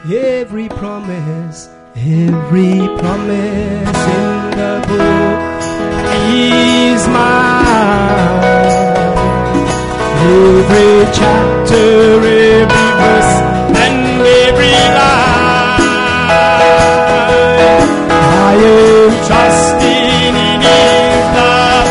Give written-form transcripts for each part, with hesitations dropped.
Every promise in the book is mine. Every chapter, every verse, and every line, I am trusting in His love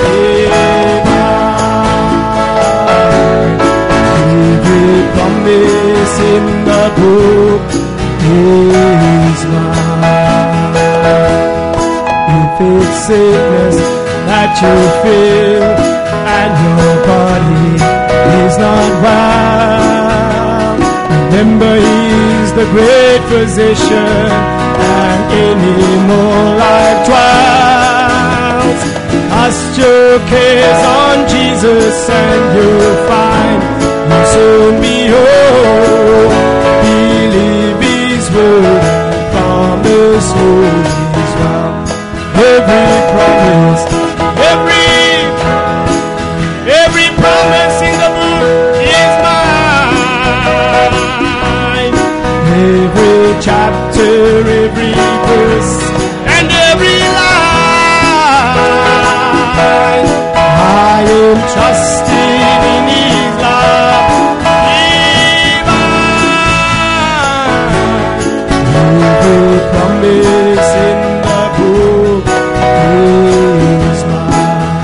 divine. Every promise in the book is mine. If it's sickness that you feel and your body is not well, remember He's the great physician, and any more life trials, cast your cares on Jesus and you'll find you'll soon be whole. Believe His word and promise hold His well. Every promise, every promise in the book is mine. Every chapter, every verse, and every line, I am trusting in His love divine. Every promise in the book is mine.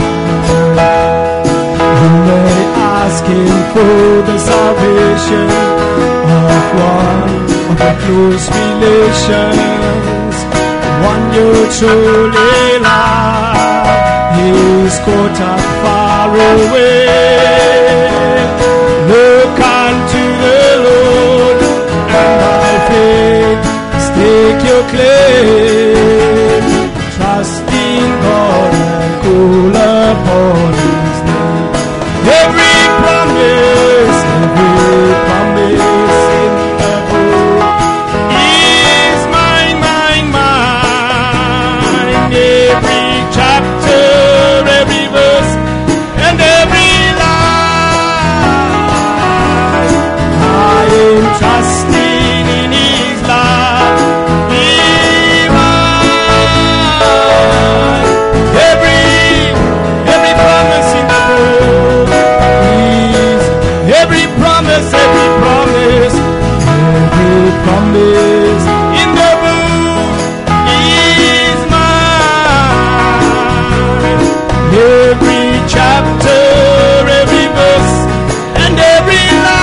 You may ask Him for the salvation of one of the close relations, one you truly love. He's caught up far away. Look unto the Lord and by faith stake your claim. Trust in God and call upon His name. Every promise in the book is mine, mine, mine. Every chapter, every verse, and every line, I am trusting in His love divine. Every promise in the book is every promise in the book is mine. Every chapter, every verse, and every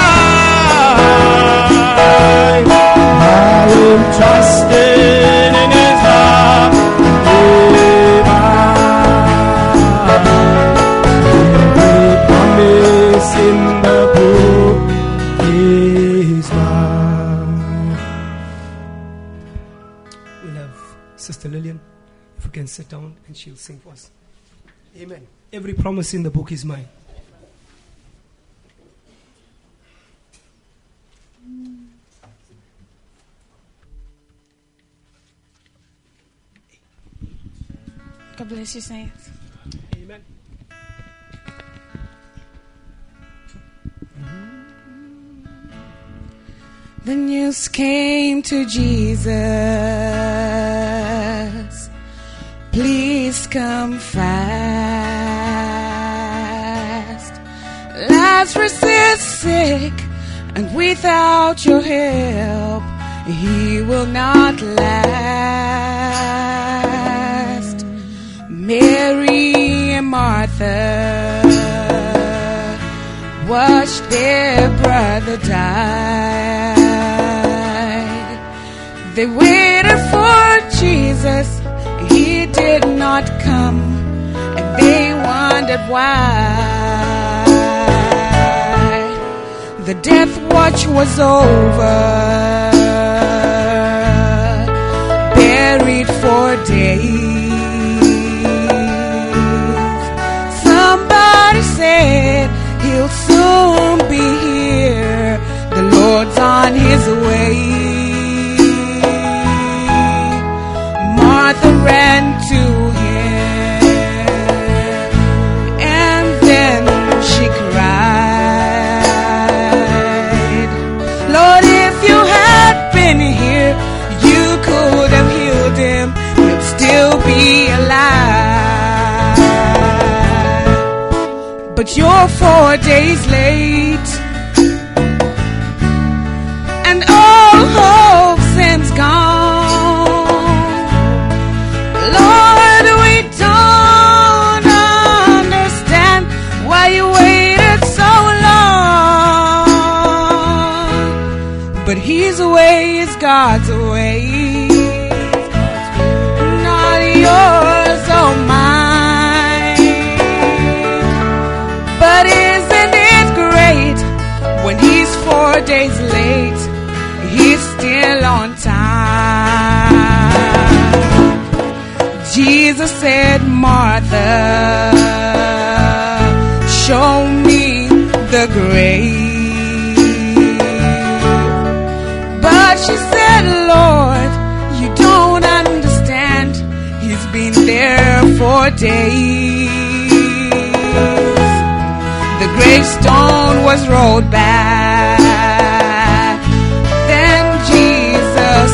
line, I am trusting in His love divine. Every promise in the book is mine. We'll have Sister Lillian, if we can sit down, and she'll sing for us. Amen. Every promise in the book is mine. God bless you, saints. Amen. The news came to Jesus, please come fast. Lazarus is sick, and without your help, he will not last. Mary and Martha watched their brother die. They waited for Jesus, he did not come, and they wondered why. The death watch was over, buried for days. Somebody said he'll soon be here, the Lord's on his way. Martha ran to him, and then she cried, Lord, if you had been but you're 4 days late, and all hope seems gone. Lord, we don't understand why you waited so long, but His way is God's way, not yours or mine. But isn't it great when He's 4 days late, He's still on time. Jesus said, Martha, show me the grave. But she said, Lord, you don't understand. He's been there 4 days. The gravestone was rolled back. Then Jesus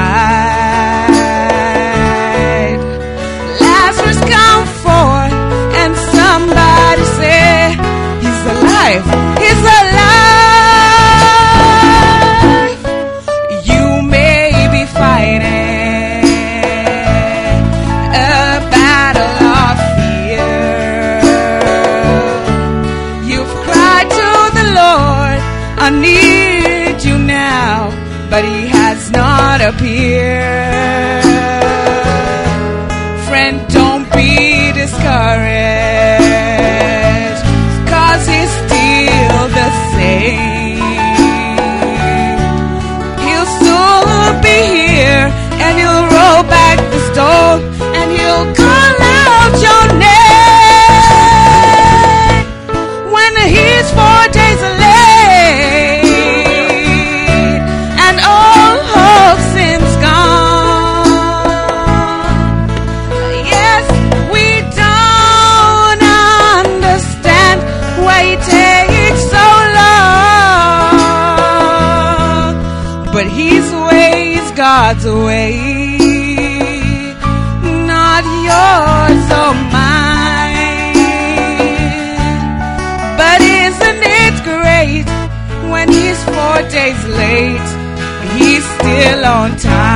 cried, Lazarus, come forth. And somebody said, He's alive, He's alive. You may be fighting a battle of fear. You've cried to the Lord, I need you now, but He has not appeared. Friend, don't be discouraged, 'cause He's still the same. He'll soon be here, and He'll roll back the stone, and He'll call out your name. When He's 4 days late, and all hope seems gone. Yes, we don't understand why it takes so long, but His way is God's way, not yours or mine. But isn't it great when He's 4 days late, He's still on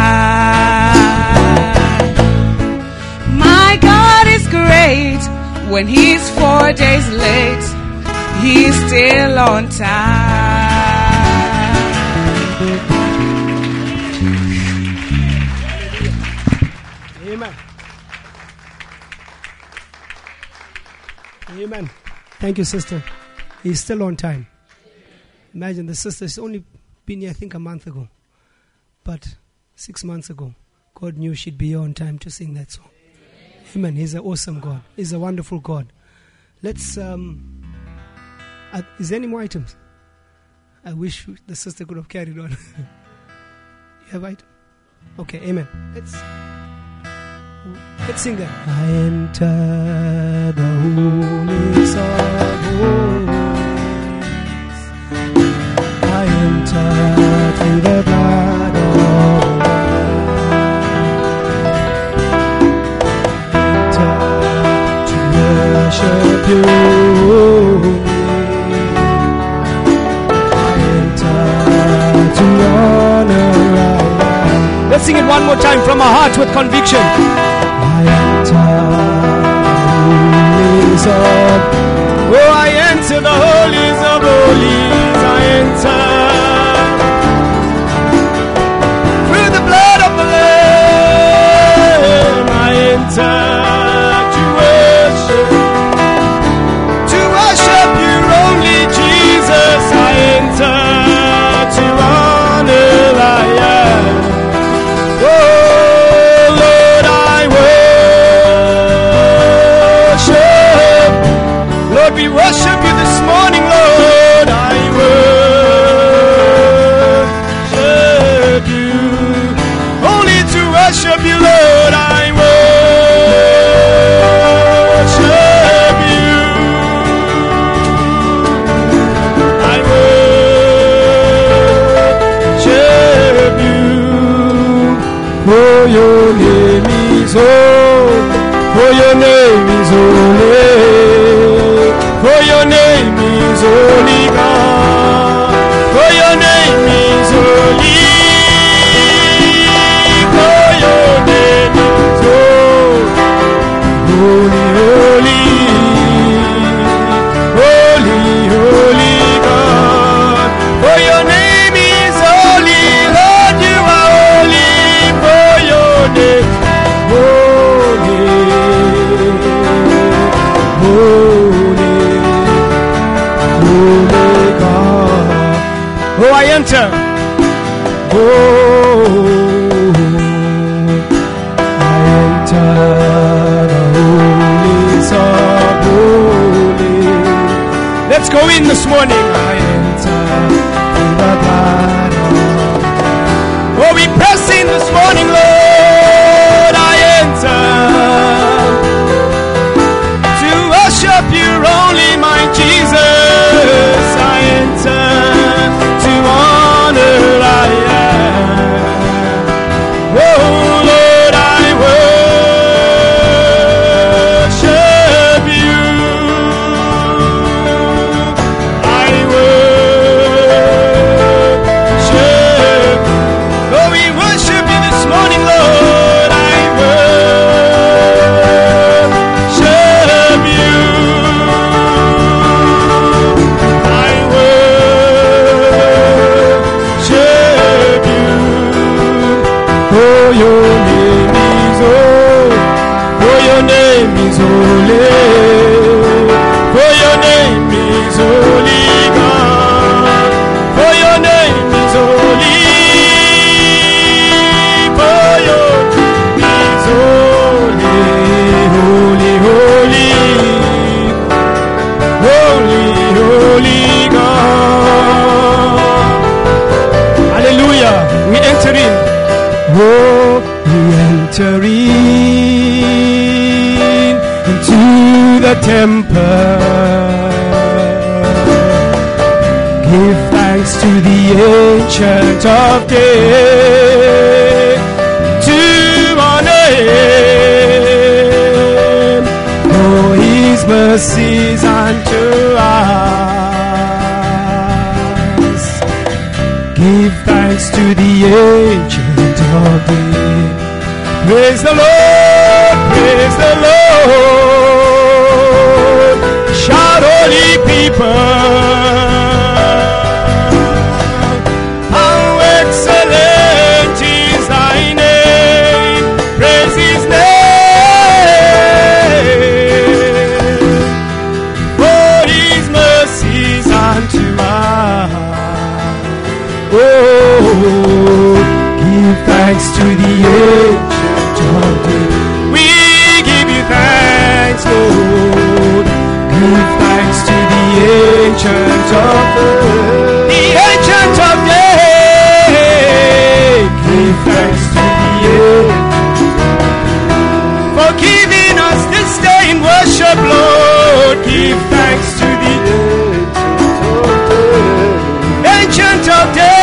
time. My God is great when He's 4 days late, He's still on time. Amen. Amen. Thank you, sister. He's still on time. Imagine the sister's only been here, I think, a month ago. But 6 months ago, God knew she'd be here on time to sing that song. Amen. He's an awesome God. He's a wonderful God. Let's, is there any more items? I wish the sister could have carried on. You have item? Okay, amen. Let's sing that. I enter the holies of holies. I enter through the blood of worship you. I enter to honor. Let's sing it one more time from our hearts with conviction. I enter the holies of, oh, I enter the holies of holies. I enter through the blood of the Lamb. I enter to worship you only, Jesus. I enter to honor. I am. Oh Lord, I worship. Lord, we worship you this morning, Lord. Oh, I enter. Oh, I enter the holies of holy. Let's go in this morning. I enter through the blood of. Oh, we press in this morning, Lord. I enter to worship you only, my Jesus. I enter to honor. I am. Oh, Lord, I worship you. I worship. Oh, we worship you this morning, Lord. I worship you. I worship you. For your name is holy. For your name is holy. For your name is holy, God. For your name is holy. For your name is holy, holy, holy, holy, holy God. Hallelujah. We enter in. Oh, we enter in into the temple. Give thanks to the Ancient of Days, to honor him for his mercies unto us. Give thanks to the Ancient of Days. Praise the Lord, praise the Lord. Shout, holy people. How excellent is thy name. Praise his name. For his mercies unto us. Oh, give thanks to the Ancient of Days. We give you thanks, Lord. Give thanks to the Ancient of Days. The Ancient of Days. Give thanks to the Ancient for giving us this day in worship, Lord. Give thanks to the Ancient of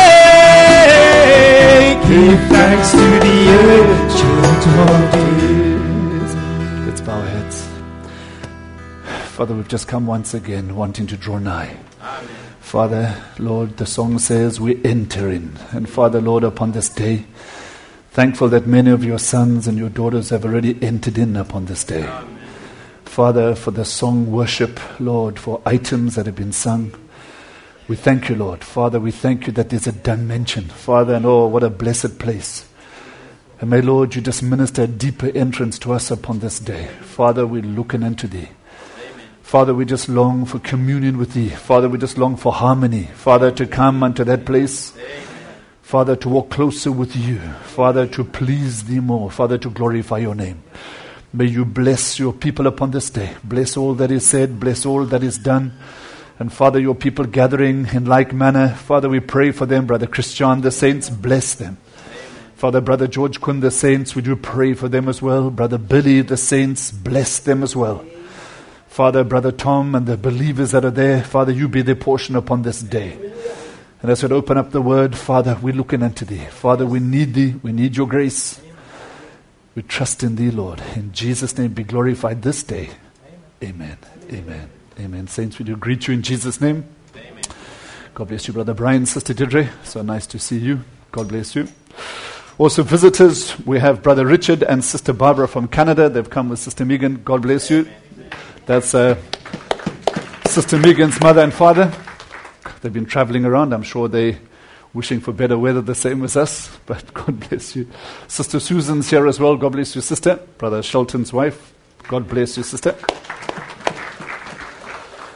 Days. Give thanks to the Ancient of Days. Let's bow our heads. Father, we've just come once again wanting to draw nigh. Amen. Father, Lord, the song says we enter in. And Father, Lord, upon this day, thankful that many of your sons and your daughters have already entered in upon this day. Amen. Father, for the song worship, Lord, for items that have been sung. We thank you, Lord. Father, we thank you that there's a dimension. Father, and oh, what a blessed place. And may, Lord, you just minister a deeper entrance to us upon this day. Father, we're looking unto thee. Amen. Father, we just long for communion with thee. Father, we just long for harmony. Father, to come unto that place. Amen. Father, to walk closer with you. Father, to please thee more. Father, to glorify your name. May you bless your people upon this day. Bless all that is said. Bless all that is done. And Father, your people gathering in like manner, Father, we pray for them. Brother Christian, the saints, bless them. Amen. Father, Brother George Kun, the saints, we do pray for them as well. Brother Billy, the saints, bless them as well. Father, Brother Tom and the believers that are there, Father, you be their portion upon this day. And as we open up the word, Father, we're looking unto thee. Father, we need thee. We need your grace. We trust in thee, Lord. In Jesus' name be glorified this day. Amen. Amen. Amen. Saints, we do greet you in Jesus' name. Amen. God bless you, Brother Brian, Sister Deirdre. So nice to see you. God bless you. Also visitors, we have Brother Richard and Sister Barbara from Canada. They've come with Sister Megan. God bless you. That's Sister Megan's mother and father. They've been traveling around. I'm sure they're wishing for better weather the same as us. But God bless you. Sister Susan's here as well. God bless you, sister. Brother Shelton's wife. God bless you, sister.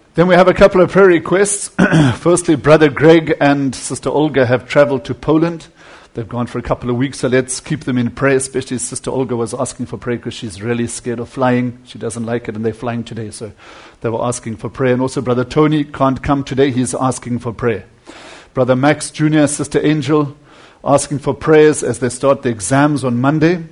Then we have a couple of prayer requests. Firstly, Brother Greg and Sister Olga have traveled to Poland. They've gone for a couple of weeks, so let's keep them in prayer, especially Sister Olga was asking for prayer because she's really scared of flying. She doesn't like it, and they're flying today, so they were asking for prayer. And also Brother Tony can't come today. He's asking for prayer. Brother Max Jr., Sister Angel, asking for prayers as they start the exams on Monday.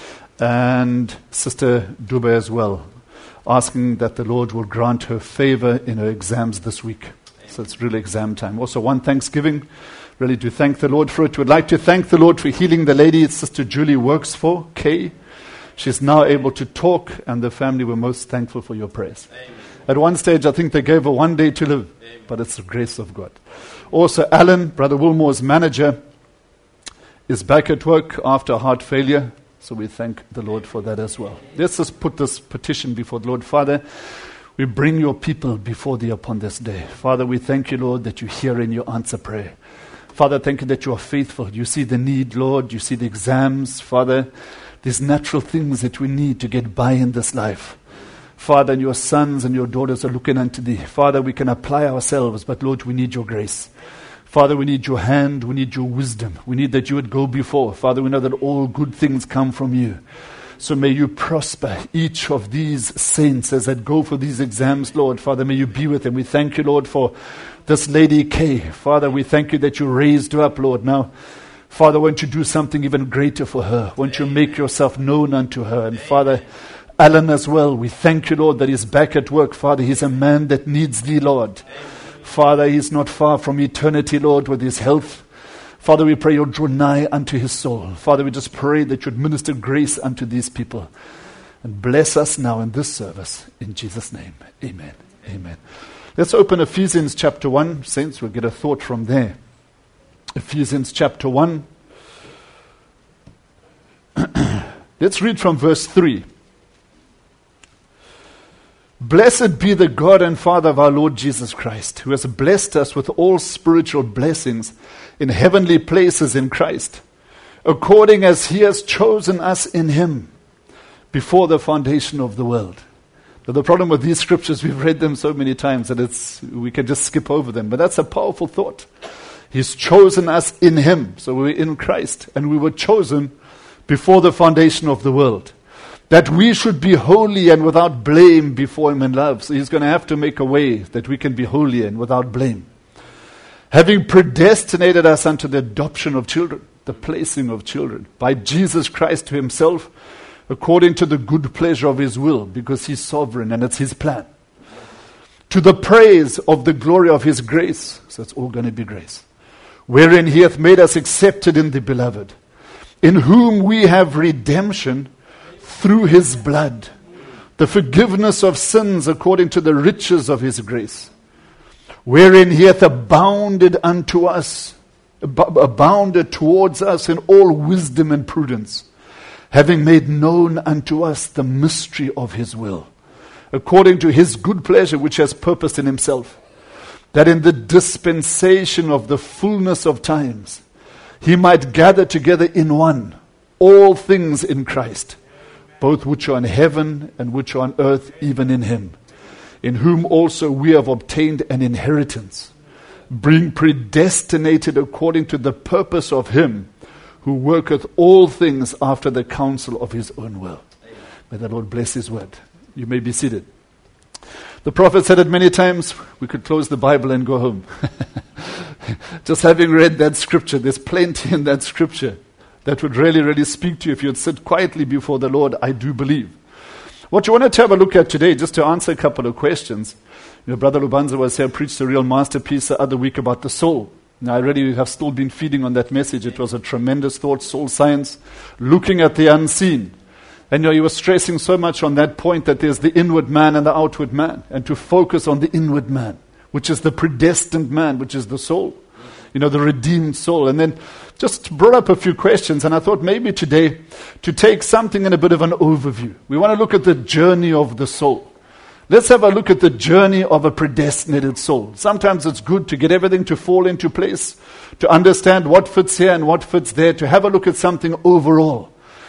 And Sister Dube as well, asking that the Lord will grant her favor in her exams this week. So it's really exam time. Also, one Thanksgiving. Really do thank the Lord for it. We'd like to thank the Lord for healing the lady Sister Julie works for, Kay. She's now able to talk, and the family were most thankful for your prayers. Amen. At one stage, I think they gave her 1 day to live, but it's the grace of God. Also, Alan, Brother Wilmore's manager, is back at work after heart failure, so we thank the Lord for that as well. Let's just put this petition before the Lord. Father, we bring your people before thee upon this day. Father, we thank you, Lord, that you hear and you answer prayer. Father, thank you that you are faithful. You see the need, Lord. You see the exams. Father, these natural things that we need to get by in this life. Father, and your sons and your daughters are looking unto thee. Father, we can apply ourselves, but Lord, we need your grace. Father, we need your hand. We need your wisdom. We need that you would go before. Father, we know that all good things come from you. So may you prosper each of these saints as they go for these exams, Lord. Father, may you be with them. We thank you, Lord, for this lady Kay. Father, we thank you that you raised her up, Lord. Now, Father, won't you do something even greater for her? Won't you make yourself known unto her? And Father, Alan as well, we thank you, Lord, that he's back at work. Father, he's a man that needs thee, Lord. Father, he's not far from eternity, Lord, with his health. Father, we pray you'll draw nigh unto his soul. Father, we just pray that you'd minister grace unto these people. And bless us now in this service. In Jesus' name, amen. Amen. Let's open Ephesians chapter 1. Saints, we'll get a thought from there. Ephesians chapter 1. Let's read from verse 3. Blessed be the God and Father of our Lord Jesus Christ, who has blessed us with all spiritual blessings in heavenly places in Christ, according as he has chosen us in him before the foundation of the world. Now, the problem with these scriptures, we've read them so many times that we can just skip over them. But that's a powerful thought. He's chosen us in him. So we're in Christ, and we were chosen before the foundation of the world, that we should be holy and without blame before him in love. So he's going to have to make a way that we can be holy and without blame. Having predestinated us unto the adoption of children, the placing of children, by Jesus Christ to himself, according to the good pleasure of his will, because he's sovereign and it's his plan. To the praise of the glory of his grace. So it's all going to be grace. Wherein he hath made us accepted in the beloved, in whom we have redemption through his blood, the forgiveness of sins according to the riches of his grace, wherein he hath abounded unto us, abounded towards us in all wisdom and prudence, having made known unto us the mystery of his will, according to his good pleasure which has purposed in himself, that in the dispensation of the fullness of times he might gather together in one all things in Christ, both which are in heaven and which are on earth, even in him, in whom also we have obtained an inheritance, being predestinated according to the purpose of him who worketh all things after the counsel of his own will. Amen. May the Lord bless his word. You may be seated. The prophet said it many times, we could close the Bible and go home. Just having read that scripture, there's plenty in that scripture that would really, really speak to you if you'd sit quietly before the Lord, I do believe. What you wanted to have a look at today, just to answer a couple of questions. Brother Lubanza was here, preached a real masterpiece the other week about the soul. Now, I really have still been feeding on that message. It was a tremendous thought, soul science, looking at the unseen. And he was stressing so much on that point that there's the inward man and the outward man, and to focus on the inward man, which is the predestined man, which is the soul, the redeemed soul. And then just brought up a few questions, and I thought maybe today to take something in a bit of an overview. We want to look at the journey of the soul. Let's have a look at the journey of a predestinated soul. Sometimes it's good to get everything to fall into place, to understand what fits here and what fits there, to have a look at something overall.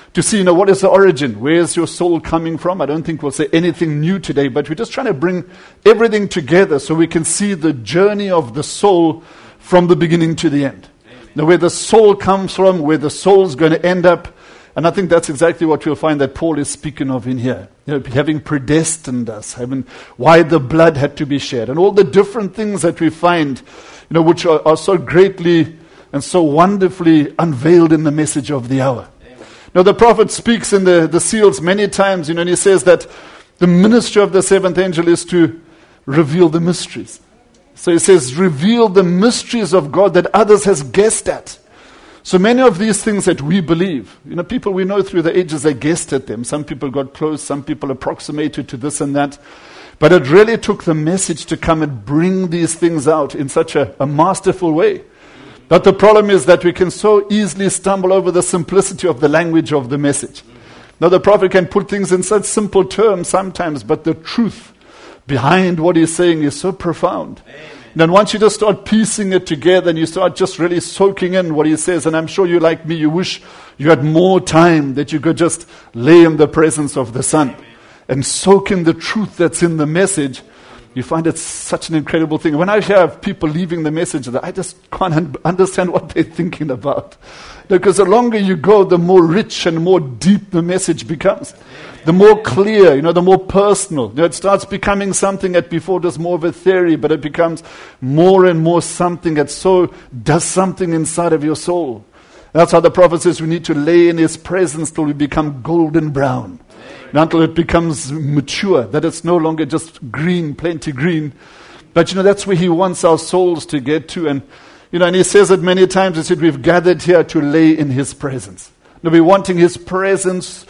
to see, what is the origin? Where is your soul coming from? I don't think we'll say anything new today, but we're just trying to bring everything together so we can see the journey of the soul from the beginning to the end. Now, where the soul comes from, where the soul's going to end up. And I think that's exactly what we'll find that Paul is speaking of in here. Having predestined us, why the blood had to be shed, and all the different things that we find, which are so greatly and so wonderfully unveiled in the message of the hour. Amen. Now, the prophet speaks in the seals many times, and he says that the ministry of the seventh angel is to reveal the mysteries. So he says, reveal the mysteries of God that others has guessed at. So many of these things that we believe, people we know through the ages, they guessed at them. Some people got close, some people approximated to this and that. But it really took the message to come and bring these things out in such a masterful way. But the problem is that we can so easily stumble over the simplicity of the language of the message. Now, the prophet can put things in such simple terms sometimes, but the truth behind what he's saying is so profound. And then once you just start piecing it together and you start just really soaking in what he says, and I'm sure you like me, you wish you had more time that you could just lay in the presence of the Son and soak in the truth that's in the message. You find it such an incredible thing. When I hear people leaving the message, I just can't understand what they're thinking about. Because the longer you go, the more rich and more deep the message becomes. The more clear, the more personal. It starts becoming something that before was more of a theory, but it becomes more and more something that so does something inside of your soul. That's how the prophet says we need to lay in his presence till we become golden brown. Until it becomes mature, that it's no longer just green, plenty green. But that's where he wants our souls to get to. And and he says it many times. He said, we've gathered here to lay in his presence. Now, we're wanting his presence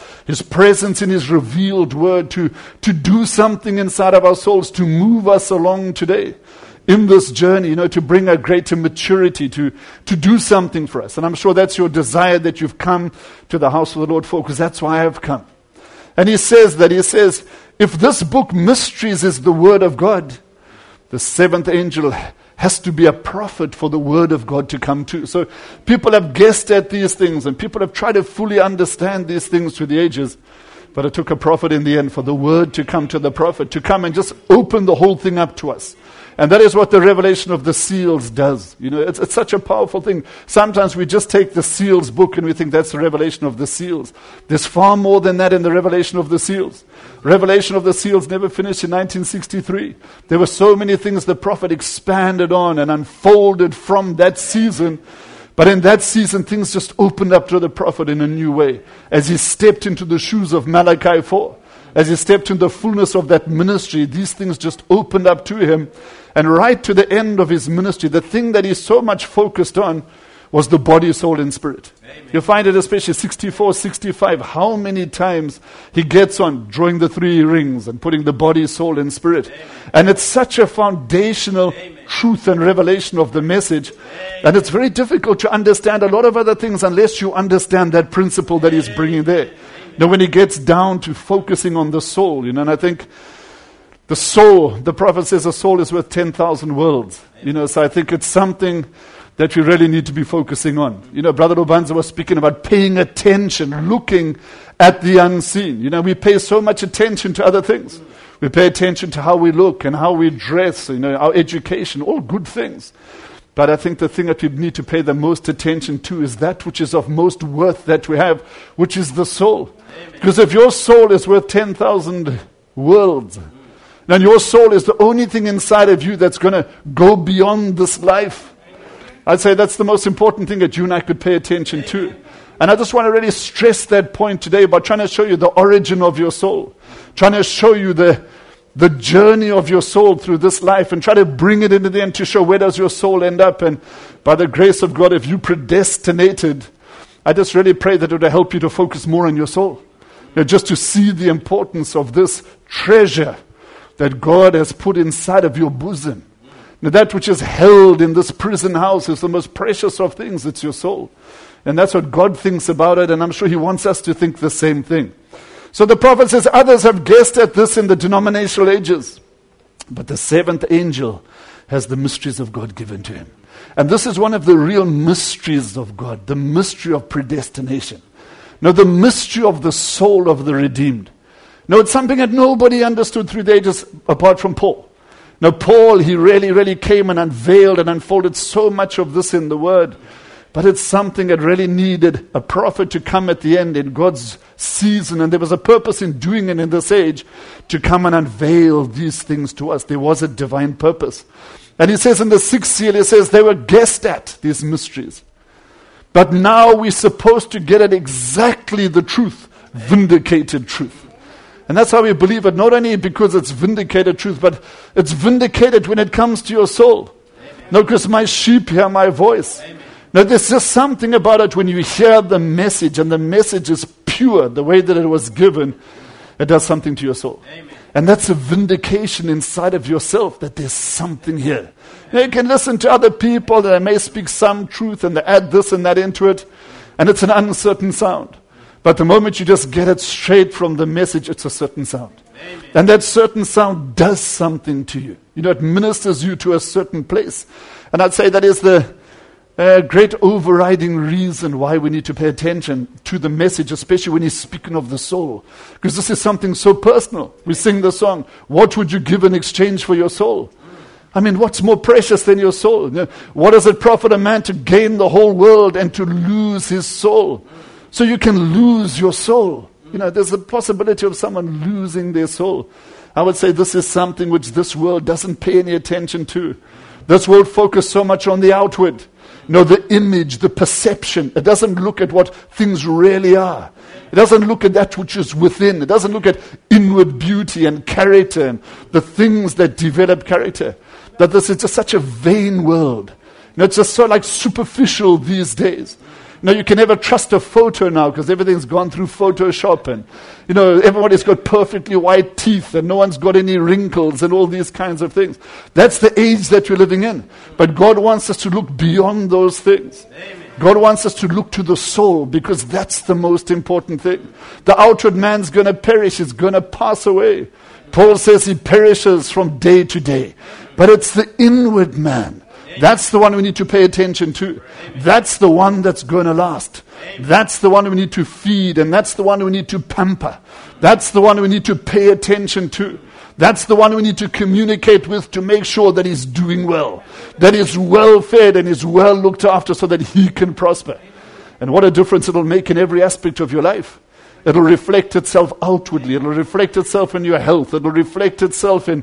in his revealed word to do something inside of our souls, to move us along today in this journey, to bring a greater maturity, to do something for us. And I'm sure that's your desire that you've come to the house of the Lord for, because that's why I've come. And he says, if this book, Mysteries, is the word of God, the seventh angel has to be a prophet for the word of God to come to. So people have guessed at these things, and people have tried to fully understand these things through the ages. But it took a prophet in the end for the word to come to the prophet, to come and just open the whole thing up to us. And that is what the revelation of the seals does. It's such a powerful thing. Sometimes we just take the seals book and we think that's the revelation of the seals. There's far more than that in the revelation of the seals. Revelation of the seals never finished in 1963. There were so many things the prophet expanded on and unfolded from that season. But in that season, things just opened up to the prophet in a new way. As he stepped into the shoes of Malachi 4. As he stepped in the fullness of that ministry, these things just opened up to him. And right to the end of his ministry, the thing that he so much focused on was the body, soul, and spirit. Amen. You find it especially 64, 65, how many times he gets on drawing the three rings and putting the body, soul, and spirit. Amen. And it's such a foundational truth and revelation of the message. And it's very difficult to understand a lot of other things unless you understand that principle that he's bringing there. Now, when he gets down to focusing on the soul, and I think the soul, the prophet says a soul is worth 10,000 worlds. So I think it's something that we really need to be focusing on. Brother Obanza was speaking about paying attention, looking at the unseen. We pay so much attention to other things. We pay attention to how we look and how we dress, our education, all good things. But I think the thing that we need to pay the most attention to is that which is of most worth that we have, which is the soul. Amen. Because if your soul is worth 10,000 worlds, then your soul is the only thing inside of you that's going to go beyond this life. I'd say that's the most important thing that you and I could pay attention to. And I just want to really stress that point today by trying to show you the origin of your soul. Trying to show you the journey of your soul through this life and try to bring it into the end to show where does your soul end up. And by the grace of God, if you predestinated, I just really pray that it will help you to focus more on your soul. Just to see the importance of this treasure that God has put inside of your bosom. Now, that which is held in this prison house is the most precious of things. It's your soul. And that's what God thinks about it. And I'm sure he wants us to think the same thing. So the prophet says, others have guessed at this in the denominational ages. But the seventh angel has the mysteries of God given to him. And this is one of the real mysteries of God, the mystery of predestination. Now, the mystery of the soul of the redeemed. Now, it's something that nobody understood through the ages apart from Paul. Now, Paul, he really came and unveiled and unfolded so much of this in the Word. But it's something that really needed a prophet to come at the end in God's season. And there was a purpose in doing it in this age, to come and unveil these things to us. There was a divine purpose. And he says in the 6th seal, he says they were guessed at, these mysteries. But now we're supposed to get at exactly the truth, vindicated truth. And that's how we believe it, not only because it's vindicated truth, but it's vindicated when it comes to your soul. No, because my sheep hear my voice. Now, there's just something about it when you hear the message, and the message is pure, the way that it was given, it does something to your soul. Amen. And that's a vindication inside of yourself that there's something here. Now, you can listen to other people that may speak some truth and they add this and that into it, and it's an uncertain sound. But the moment you just get it straight from the message, it's a certain sound. Amen. And that certain sound does something to you. You know, it ministers you to a certain place. And I'd say that is the great overriding reason why we need to pay attention to the message, especially when he's speaking of the soul. Because this is something so personal. We sing the song, what would you give in exchange for your soul? I mean, what's more precious than your soul? What does it profit a man to gain the whole world and to lose his soul? So you can lose your soul. You know, there's a possibility of someone losing their soul. I would say this is something which this world doesn't pay any attention to. This world focuses so much on the outward. You know, the image, the perception. It doesn't look at what things really are. It doesn't look at that which is within. It doesn't look at inward beauty and character and the things that develop character. That this is just such a vain world. You know, it's just so like superficial these days. You know, you can never trust a photo now because everything's gone through Photoshop, and, you know, everybody's got perfectly white teeth and no one's got any wrinkles and all these kinds of things. That's the age that we're living in. But God wants us to look beyond those things. Amen. God wants us to look to the soul, because that's the most important thing. The outward man's going to perish. It's going to pass away. Paul says he perishes from day to day. But it's the inward man. That's the one we need to pay attention to. That's the one that's going to last. That's the one we need to feed, and that's the one we need to pamper. That's the one we need to pay attention to. That's the one we need to communicate with to make sure that he's doing well, that he's well fed and is well looked after so that he can prosper. And what a difference it'll make in every aspect of your life. It'll reflect itself outwardly. It'll reflect itself in your health. It'll reflect itself in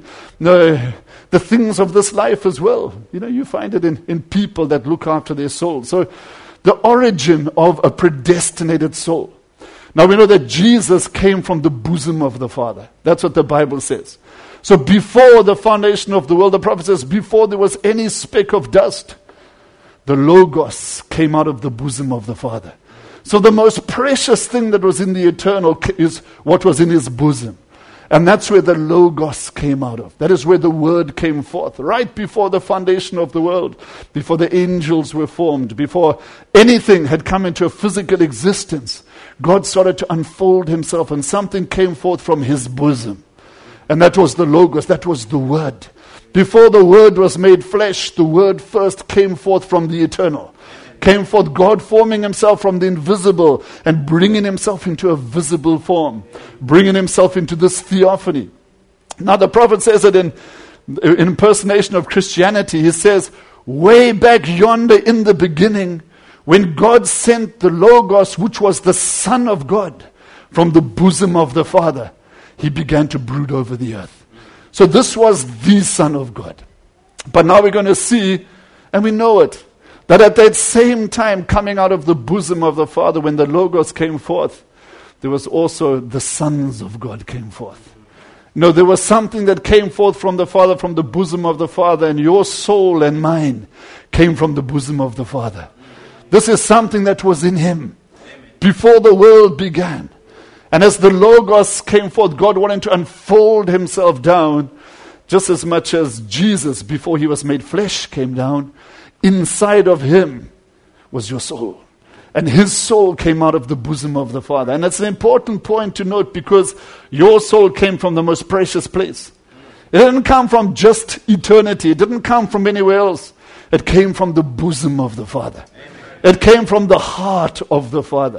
the things of this life as well. You know, you find it in people that look after their soul. So the origin of a predestinated soul. Now we know that Jesus came from the bosom of the Father. That's what the Bible says. So before the foundation of the world, the prophet says, before there was any speck of dust, the Logos came out of the bosom of the Father. So the most precious thing that was in the eternal is what was in his bosom. And that's where the Logos came out of. That is where the Word came forth. Right before the foundation of the world. Before the angels were formed. Before anything had come into a physical existence. God started to unfold himself, and something came forth from his bosom. And that was the Logos. That was the Word. Before the Word was made flesh, the Word first came forth from the eternal. Came forth, God forming himself from the invisible and bringing himself into a visible form. Bringing himself into this theophany. Now the prophet says it in impersonation of Christianity. He says, way back yonder in the beginning, when God sent the Logos, which was the Son of God, from the bosom of the Father, he began to brood over the earth. So this was the Son of God. But now we're going to see, and we know it, that at that same time, coming out of the bosom of the Father, when the Logos came forth, there was also the sons of God came forth. No, there was something that came forth from the Father, from the bosom of the Father, and your soul and mine came from the bosom of the Father. This is something that was in him before the world began. And as the Logos came forth, God wanted to unfold himself down, just as much as Jesus, before he was made flesh, came down. Inside of him was your soul. And his soul came out of the bosom of the Father. And that's an important point to note, because your soul came from the most precious place. It didn't come from just eternity. It didn't come from anywhere else. It came from the bosom of the Father. It came from the heart of the Father.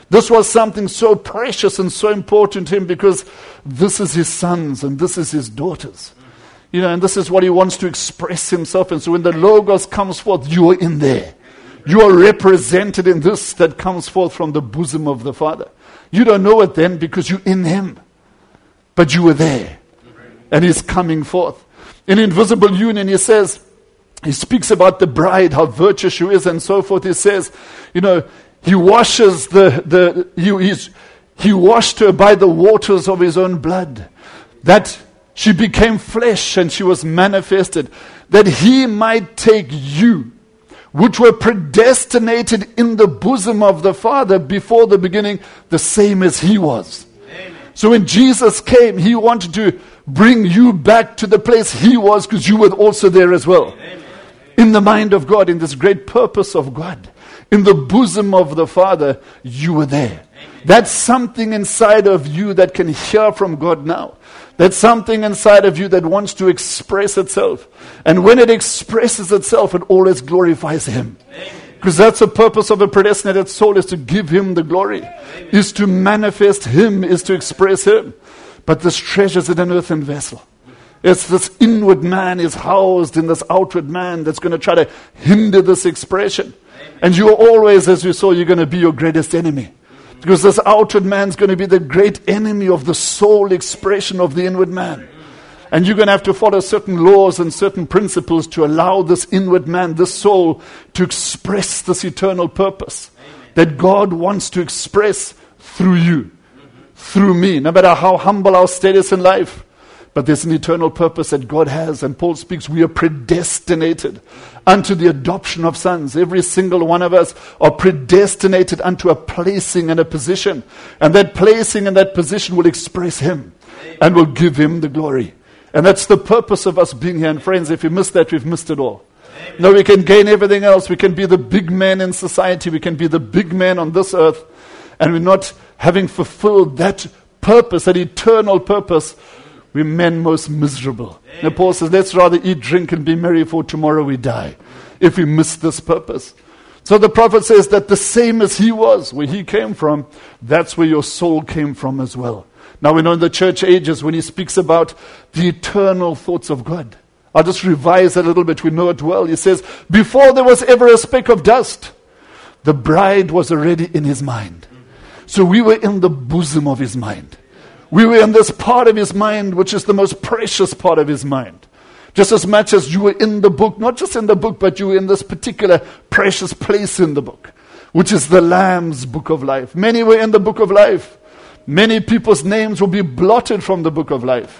This was something so precious and so important to him because this is his sons and this is his daughters. And this is what he wants to express himself. And so when the Logos comes forth, you are in there. You are represented in this that comes forth from the bosom of the Father. You don't know it then because you're in him. But you were there. And he's coming forth. In Invisible Union, he speaks about the bride, how virtuous she is and so forth. He says, he washes he washed her by the waters of his own blood. That she became flesh and she was manifested. That he might take you, which were predestinated in the bosom of the Father before the beginning, the same as he was. Amen. So when Jesus came, he wanted to bring you back to the place he was because you were also there as well. Amen. In the mind of God, in this great purpose of God, in the bosom of the Father, you were there. Amen. That's something inside of you that can hear from God now. That's something inside of you that wants to express itself. And when it expresses itself, it always glorifies him. Because that's the purpose of a predestinated soul, is to give him the glory. Amen. Is to manifest him, is to express him. But this treasure's in an earthen vessel. It's this inward man is housed in this outward man that's going to try to hinder this expression. Amen. And you're always, as we saw, you're going to be your greatest enemy. Because this outward man's going to be the great enemy of the soul expression of the inward man. And you're going to have to follow certain laws and certain principles to allow this inward man, this soul, to express this eternal purpose that God wants to express through you, through me, no matter how humble our status in life. But there's an eternal purpose that God has. And Paul speaks, we are predestinated unto the adoption of sons. Every single one of us are predestinated unto a placing and a position. And that placing and that position will express him and will give him the glory. And that's the purpose of us being here. And friends, if you miss that, we've missed it all. No, we can gain everything else. We can be the big man in society. We can be the big man on this earth. And we're not having fulfilled that purpose, that eternal purpose. We're men most miserable. And Paul says, let's rather eat, drink, and be merry, for tomorrow we die, if we miss this purpose. So the prophet says that the same as he was, where he came from, that's where your soul came from as well. Now we know in the church ages, when he speaks about the eternal thoughts of God, I'll just revise a little bit, we know it well. He says, before there was ever a speck of dust, the bride was already in his mind. So we were in the bosom of his mind. We were in this part of his mind, which is the most precious part of his mind. Just as much as you were in the book, not just in the book, but you were in this particular precious place in the book, which is the Lamb's book of life. Many were in the book of life. Many people's names will be blotted from the book of life.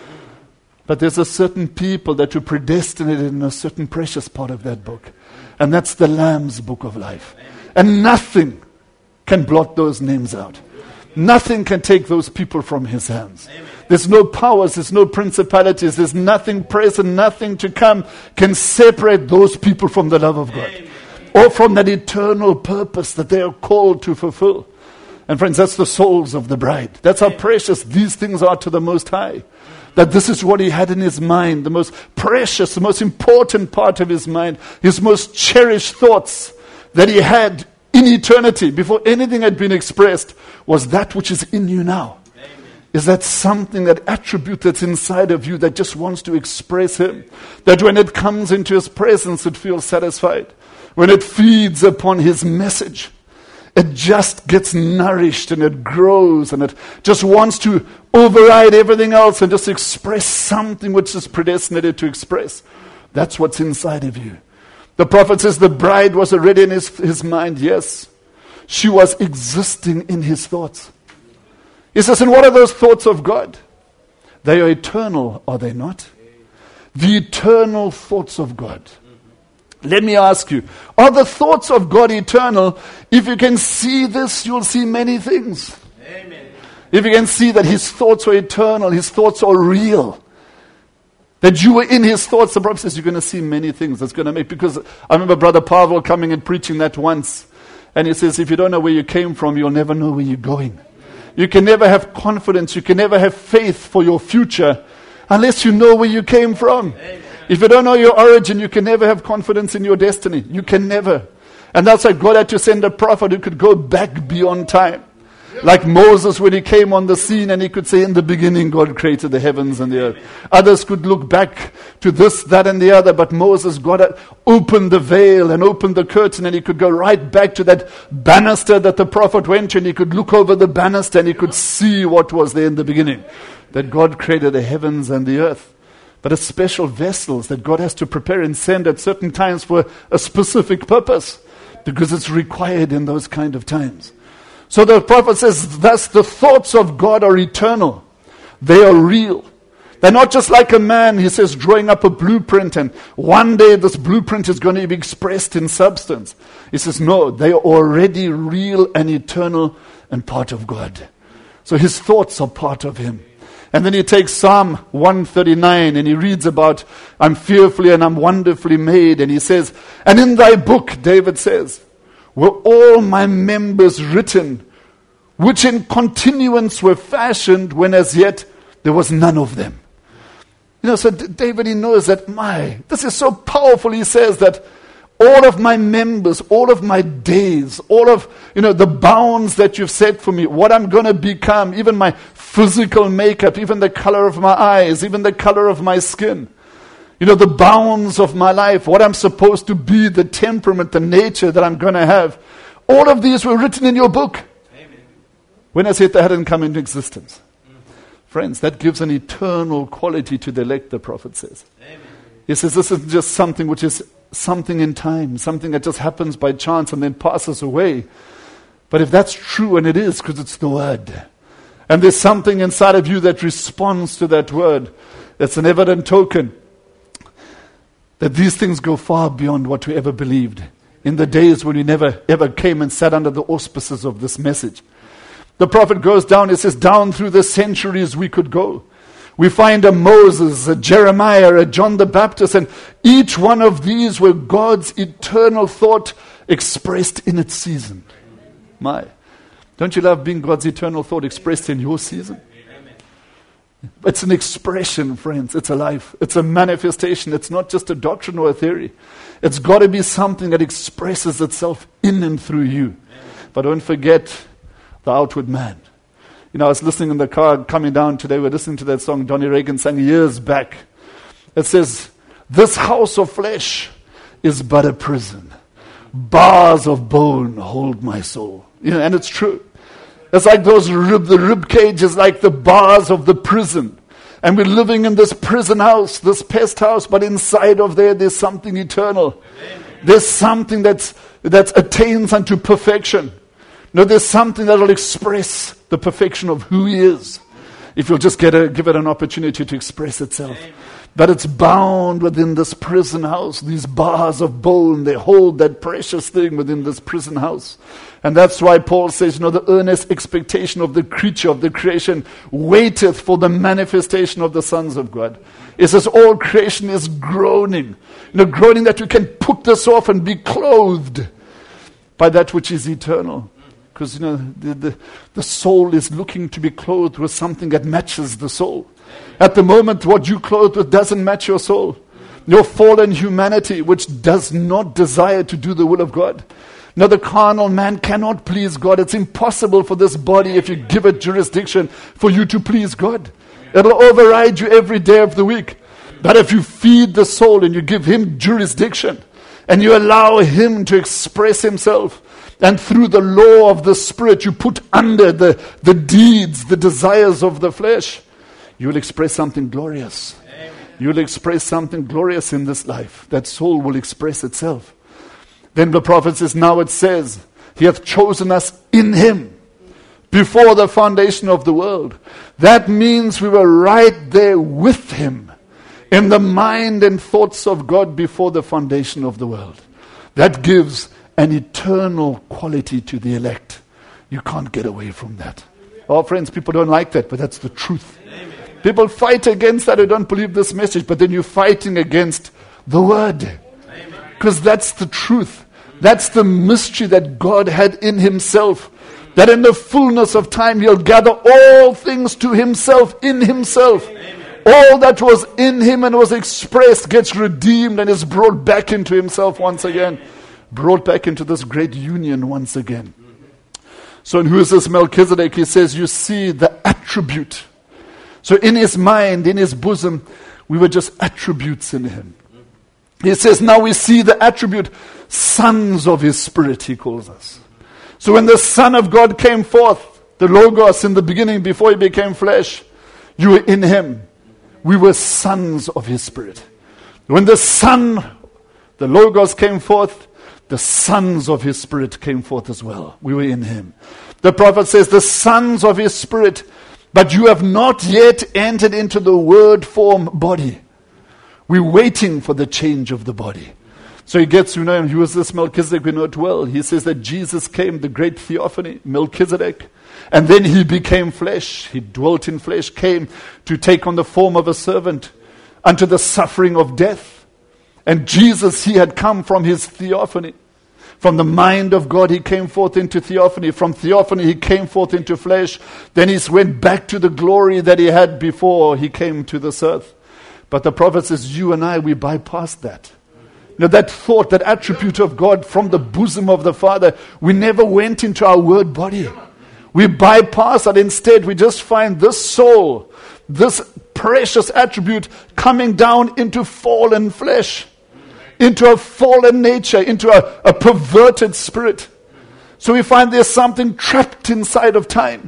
But there's a certain people that were predestinated in a certain precious part of that book. And that's the Lamb's book of life. And nothing can blot those names out. Nothing can take those people from his hands. Amen. There's no powers, there's no principalities, there's nothing present, nothing to come can separate those people from the love of God. Amen. Or from that eternal purpose that they are called to fulfill. And friends, that's the souls of the bride. That's how precious these things are to the Most High. That this is what he had in his mind, the most precious, the most important part of his mind, his most cherished thoughts that he had in eternity, before anything had been expressed, was that which is in you now. Amen. Is that something, that attribute that's inside of you that just wants to express him? That when it comes into his presence, it feels satisfied. When it feeds upon his message, it just gets nourished and it grows and it just wants to override everything else and just express something which is predestinated to express. That's what's inside of you. The prophet says the bride was already in his mind. Yes, she was existing in his thoughts. He says, and what are those thoughts of God? They are eternal, are they not? The eternal thoughts of God. Let me ask you, are the thoughts of God eternal? If you can see this, you'll see many things. Amen. If you can see that his thoughts are eternal, his thoughts are real, that you were in his thoughts, the prophet says you're going to see many things. That's going to make, because I remember Brother Pavel coming and preaching that once. And he says, if you don't know where you came from, you'll never know where you're going. You can never have confidence, you can never have faith for your future unless you know where you came from. Amen. If you don't know your origin, you can never have confidence in your destiny. You can never. And that's why God had to send a prophet who could go back beyond time. Like Moses when he came on the scene and he could say, in the beginning God created the heavens and the earth. Others could look back to this, that and the other, but Moses, God had opened the veil and opened the curtain and he could go right back to that banister that the prophet went to and he could look over the banister and he could see what was there in the beginning. That God created the heavens and the earth. But it's special vessels that God has to prepare and send at certain times for a specific purpose. Because it's required in those kind of times. So the prophet says, thus the thoughts of God are eternal. They are real. They're not just like a man, he says, drawing up a blueprint and one day this blueprint is going to be expressed in substance. He says, no, they are already real and eternal and part of God. So his thoughts are part of him. And then he takes Psalm 139 and he reads about, I'm fearfully and I'm wonderfully made. And he says, and in thy book, David says, were all my members written, which in continuance were fashioned when as yet there was none of them. So David, he knows that, this is so powerful. He says that all of my members, all of my days, all of, the bounds that you've set for me, what I'm going to become, even my physical makeup, even the color of my eyes, even the color of my skin. The bounds of my life, what I'm supposed to be, the temperament, the nature that I'm going to have. All of these were written in your book. Amen. When I said they hadn't come into existence. Friends, that gives an eternal quality to the elect, the prophet says. Amen. He says this isn't just something which is something in time, something that just happens by chance and then passes away. But if that's true, and it is, because it's the word, and there's something inside of you that responds to that word, that's an evident token that these things go far beyond what we ever believed in the days when we never ever came and sat under the auspices of this message. The prophet goes down, he says, down through the centuries we could go. We find a Moses, a Jeremiah, a John the Baptist, and each one of these were God's eternal thought expressed in its season. Don't you love being God's eternal thought expressed in your season? It's an expression, friends. It's a life. It's a manifestation. It's not just a doctrine or a theory. It's got to be something that expresses itself in and through you. But don't forget the outward man. I was listening in the car coming down today. We're listening to that song Johnny Reagan sang years back. It says, this house of flesh is but a prison. Bars of bone hold my soul. And it's true. It's like the rib cage is like the bars of the prison. And we're living in this prison house, this pest house, but inside of there's something eternal. Amen. There's something that attains unto perfection. There's something that will express the perfection of who he is. If you'll just give it an opportunity to express itself. Amen. But it's bound within this prison house. These bars of bone, they hold that precious thing within this prison house. And that's why Paul says, the earnest expectation of the creature, of the creation, waiteth for the manifestation of the sons of God. It says all creation is groaning. Groaning that we can put this off and be clothed by that which is eternal. Because, the soul is looking to be clothed with something that matches the soul. At the moment, what you clothe with doesn't match your soul. Your fallen humanity, which does not desire to do the will of God. Now, the carnal man cannot please God. It's impossible for this body, if you give it jurisdiction, for you to please God. It'll override you every day of the week. But if you feed the soul and you give him jurisdiction, and you allow him to express himself, and through the law of the Spirit, you put under the deeds, the desires of the flesh, you will express something glorious. Amen. You will express something glorious in this life. That soul will express itself. Then the prophet says, now it says, he hath chosen us in him before the foundation of the world. That means we were right there with him in the mind and thoughts of God before the foundation of the world. That gives an eternal quality to the elect. You can't get away from that. Oh, friends, people don't like that, but that's the truth. Amen. People fight against that. I don't believe this message, but then you're fighting against the word. Because that's the truth. That's the mystery that God had in himself. That in the fullness of time, he'll gather all things to himself, in himself. Amen. All that was in him and was expressed gets redeemed and is brought back into himself once again. brought back into this great union once again. So, and who is this Melchizedek? He says, you see the attribute. So in his mind, in his bosom, we were just attributes in him. He says, now we see the attribute, sons of his spirit, he calls us. So when the Son of God came forth, the Logos in the beginning before he became flesh, you were in him. We were sons of his spirit. When the Son, the Logos came forth, the sons of his spirit came forth as well. We were in him. The prophet says, the sons of his spirit, but you have not yet entered into the word form body. We're waiting for the change of the body. So he gets to know him. Who is this Melchizedek? We know it well. He says that Jesus came, the great theophany, Melchizedek. And then he became flesh. He dwelt in flesh, came to take on the form of a servant unto the suffering of death. And Jesus, he had come from his theophany. From the mind of God, he came forth into theophany. From theophany, he came forth into flesh. Then he went back to the glory that he had before he came to this earth. But the prophet says, you and I, we bypassed that. Now that thought, that attribute of God from the bosom of the Father, we never went into our word body. We bypass it. Instead, we just find this soul, this precious attribute coming down into fallen flesh, into a fallen nature, into a perverted spirit. So we find there's something trapped inside of time.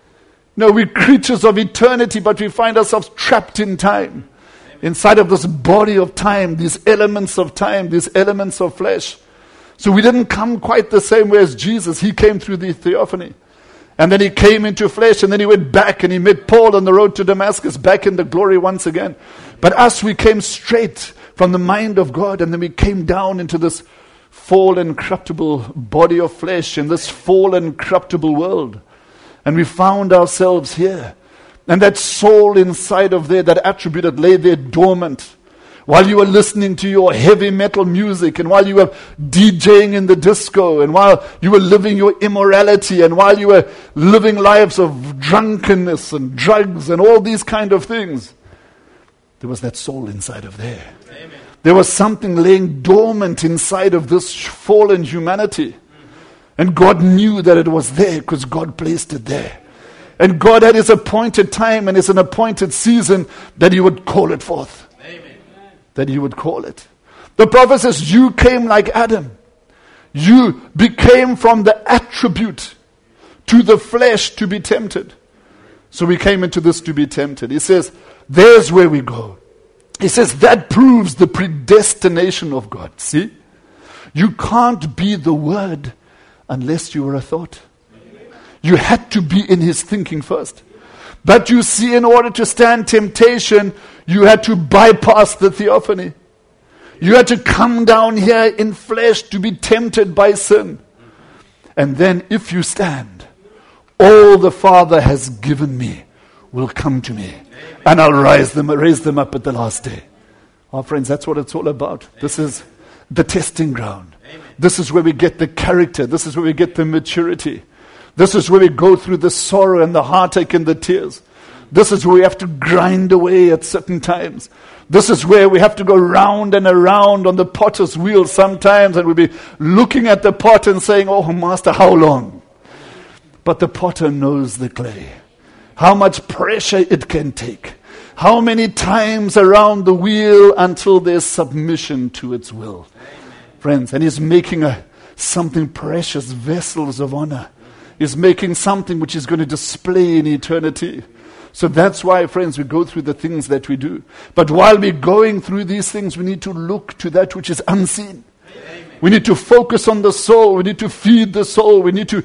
No, we're creatures of eternity, but we find ourselves trapped in time. Inside of this body of time, these elements of time, these elements of flesh. So we didn't come quite the same way as Jesus. He came through the theophany. And then he came into flesh, and then he went back and he met Paul on the road to Damascus, back in the glory once again. But us, we came straight from the mind of God, and then we came down into this fallen, corruptible body of flesh in this fallen, corruptible world. And we found ourselves here. And that soul inside of there, that attribute that lay there dormant, while you were listening to your heavy metal music, and while you were DJing in the disco, and while you were living your immorality, and while you were living lives of drunkenness and drugs and all these kind of things, there was that soul inside of there. Amen. There was something laying dormant inside of this fallen humanity. And God knew that it was there because God placed it there. And God had his appointed time and his an appointed season that he would call it forth. Amen. That he would call it. The prophet says, you came like Adam. You became from the attribute to the flesh to be tempted. So we came into this to be tempted. He says, there's where we go. He says, that proves the predestination of God. See? You can't be the word unless you are a thought. You had to be in his thinking first. But you see, in order to stand temptation, you had to bypass the theophany. You had to come down here in flesh to be tempted by sin. And then if you stand, all the Father has given me will come to me. And I'll raise them up at the last day. Our friends, that's what it's all about. This is the testing ground. This is where we get the character. This is where we get the maturity. This is where we go through the sorrow and the heartache and the tears. This is where we have to grind away at certain times. This is where we have to go round and around on the potter's wheel sometimes, and we'll be looking at the pot and saying, oh, Master, how long? But the potter knows the clay. How much pressure it can take. How many times around the wheel until there's submission to its will. Amen. Friends, and he's making something precious, vessels of honor. He's making something which is going to display in eternity. So that's why, friends, we go through the things that we do. But while we're going through these things, we need to look to that which is unseen. Amen. We need to focus on the soul. We need to feed the soul. We need to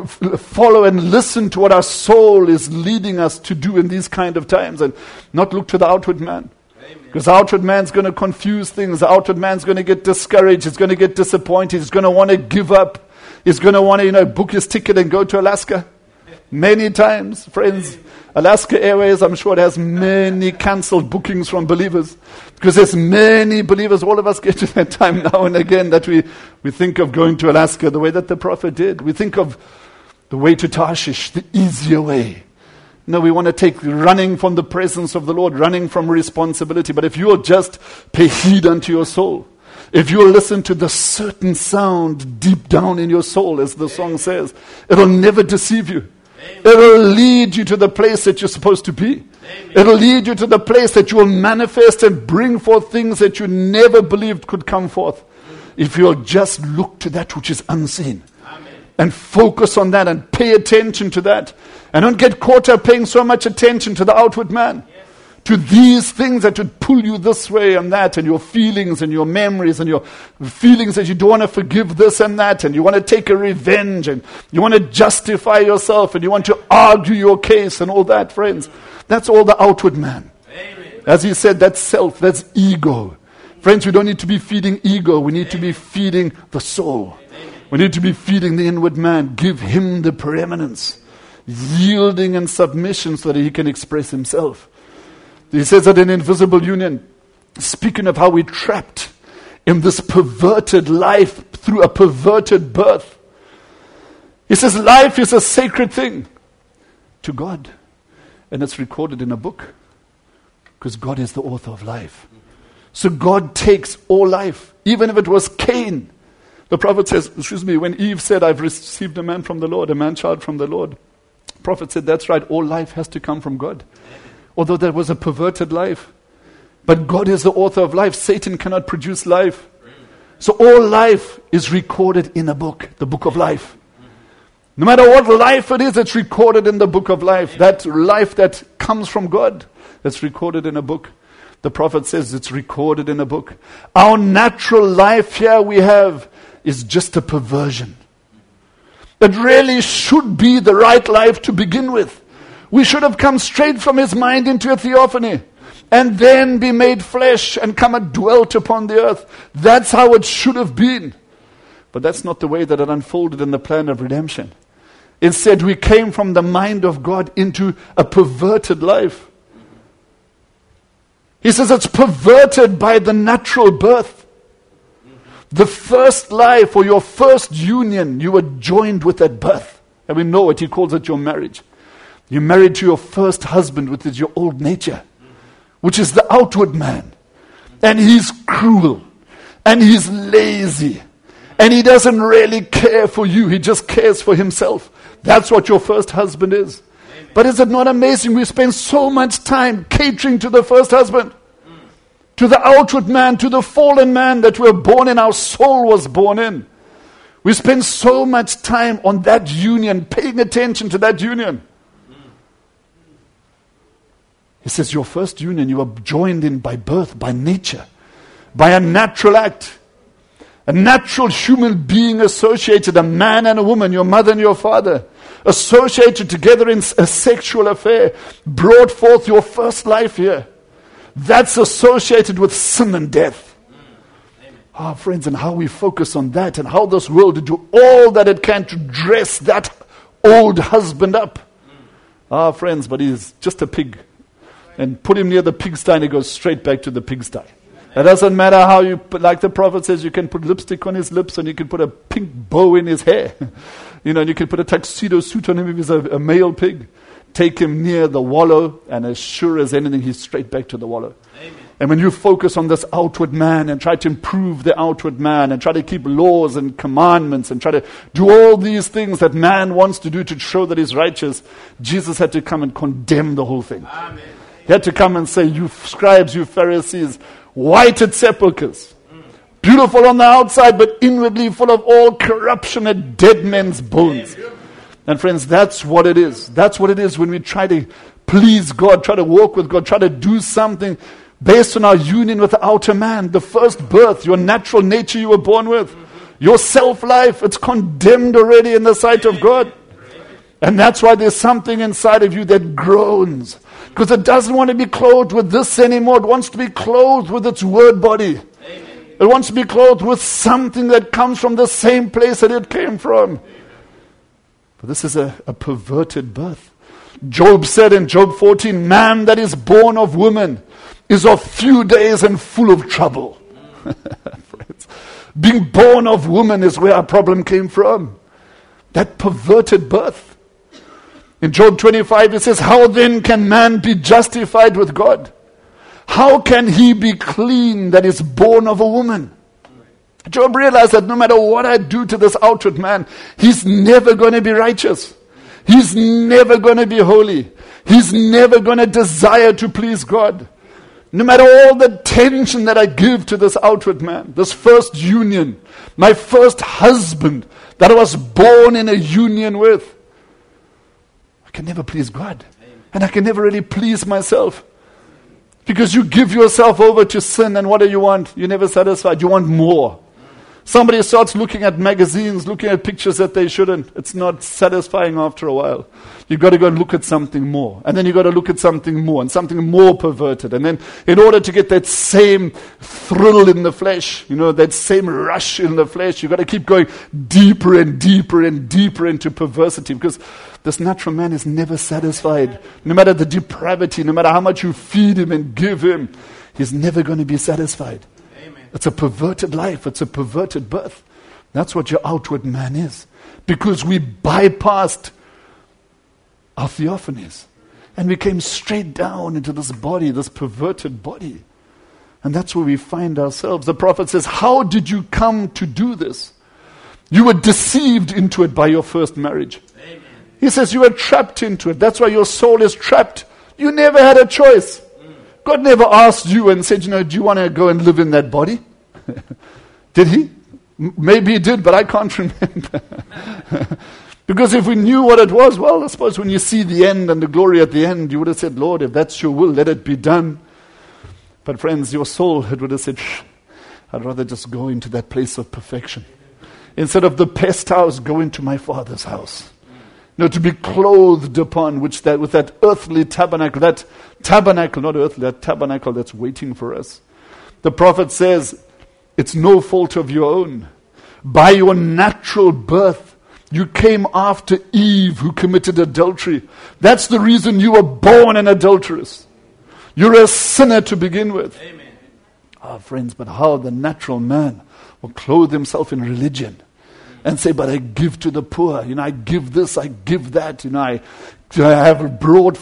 follow and listen to what our soul is leading us to do in these kind of times, and not look to the outward man. Because the outward man's going to confuse things. The outward man's going to get discouraged. He's going to get disappointed. He's going to want to give up. He's going to want to, book his ticket and go to Alaska. Many times, friends. Alaska Airways, I'm sure it has many cancelled bookings from believers. Because there's many believers, all of us get to that time now and again that we think of going to Alaska the way that the prophet did. We think of the way to Tarshish, the easier way. No, we want to take running from the presence of the Lord, running from responsibility. But if you'll just pay heed unto your soul, if you listen to the certain sound deep down in your soul, as the song says, it'll never deceive you. It'll lead you to the place that you're supposed to be. It'll lead you to the place that you will manifest and bring forth things that you never believed could come forth. If you'll just look to that which is unseen. And focus on that and pay attention to that. And don't get caught up paying so much attention to the outward man. To these things that would pull you this way and that, and your feelings and your memories and your feelings that you don't want to forgive this and that, and you want to take a revenge, and you want to justify yourself, and you want to argue your case and all that, friends. That's all the outward man. Amen. As he said, that's self, that's ego. Friends, we don't need to be feeding ego. We need to be feeding the soul. We need to be feeding the inward man. Give him the preeminence, yielding and submission so that he can express himself. He says that in Invisible Union, speaking of how we're trapped in this perverted life through a perverted birth. He says life is a sacred thing to God. And it's recorded in a book. Because God is the author of life. So God takes all life. Even if it was Cain. The prophet says, when Eve said, I've received a man from the Lord, a man-child from the Lord. The prophet said, that's right, all life has to come from God. Although that was a perverted life. But God is the author of life. Satan cannot produce life. So all life is recorded in a book, the book of life. No matter what life it is, it's recorded in the book of life. That life that comes from God, that's recorded in a book. The prophet says it's recorded in a book. Our natural life here we have is just a perversion. That really should be the right life to begin with. We should have come straight from his mind into a theophany and then be made flesh and come and dwelt upon the earth. That's how it should have been. But that's not the way that it unfolded in the plan of redemption. Instead, we came from the mind of God into a perverted life. He says it's perverted by the natural birth. The first life or your first union, you were joined with at birth. And we know it, he calls it your marriage. You're married to your first husband, which is your old nature, which is the outward man. And he's cruel. And he's lazy. And he doesn't really care for you. He just cares for himself. That's what your first husband is. Amen. But is it not amazing? We spend so much time catering to the first husband. To the outward man, to the fallen man that we're born in, our soul was born in. We spend so much time on that union, paying attention to that union. He says your first union, you were joined in by birth, by nature, by a natural act. A natural human being associated, a man and a woman, your mother and your father, associated together in a sexual affair, brought forth your first life here. That's associated with sin and death. Ah, friends, and how we focus on that and how this world to do all that it can to dress that old husband up. Ah, friends, but he's just a pig. And put him near the pigsty and he goes straight back to the pigsty. It doesn't matter how you, like the prophet says, you can put lipstick on his lips and you can put a pink bow in his hair. And you can put a tuxedo suit on him if he's a male pig. Take him near the wallow and as sure as anything, he's straight back to the wallow. Amen. And when you focus on this outward man and try to improve the outward man and try to keep laws and commandments and try to do all these things that man wants to do to show that he's righteous, Jesus had to come and condemn the whole thing. Amen. He had to come and say, you scribes, you Pharisees, whited sepulchres, beautiful on the outside, but inwardly full of all corruption and dead men's bones. And friends, that's what it is. That's what it is when we try to please God, try to walk with God, try to do something based on our union with the outer man. The first birth, your natural nature you were born with, your self-life, it's condemned already in the sight of God. And that's why there's something inside of you that groans. Because it doesn't want to be clothed with this anymore. It wants to be clothed with its word body. Amen. It wants to be clothed with something that comes from the same place that it came from. But this is a perverted birth. Job said in Job 14, man that is born of woman is of few days and full of trouble. Friends, being born of woman is where our problem came from. That perverted birth. In Job 25 it says, how then can man be justified with God? How can he be clean that is born of a woman? Job realized that no matter what I do to this outward man, he's never going to be righteous. He's never going to be holy. He's never going to desire to please God. No matter all the attention that I give to this outward man, this first union, my first husband that I was born in a union with, I can never please God. And I can never really please myself. Because you give yourself over to sin, and what do you want? You're never satisfied. You want more. Somebody starts looking at magazines, looking at pictures that they shouldn't. It's not satisfying after a while. You've got to go and look at something more. And then you've got to look at something more, and something more perverted. And then in order to get that same thrill in the flesh, that same rush in the flesh, you've got to keep going deeper and deeper and deeper into perversity. Because this natural man is never satisfied. No matter the depravity, no matter how much you feed him and give him, he's never going to be satisfied. It's a perverted life. It's a perverted birth. That's what your outward man is. Because we bypassed our theophanies. And we came straight down into this body, this perverted body. And that's where we find ourselves. The prophet says, how did you come to do this? You were deceived into it by your first marriage. Amen. He says you were trapped into it. That's why your soul is trapped. You never had a choice. God never asked you and said, do you want to go and live in that body? Did he? Maybe he did, but I can't remember. Because if we knew what it was, well, I suppose when you see the end and the glory at the end, you would have said, Lord, if that's your will, let it be done. But friends, your soul would have said, I'd rather just go into that place of perfection. Instead of the pest house, go into my Father's house. To be clothed upon with that earthly tabernacle, that tabernacle that's waiting for us. The prophet says, it's no fault of your own. By your natural birth, you came after Eve who committed adultery. That's the reason you were born an adulteress. You're a sinner to begin with. Amen. Friends, but how the natural man will clothe himself in religion and say, but I give to the poor. I give this, I give that. I have a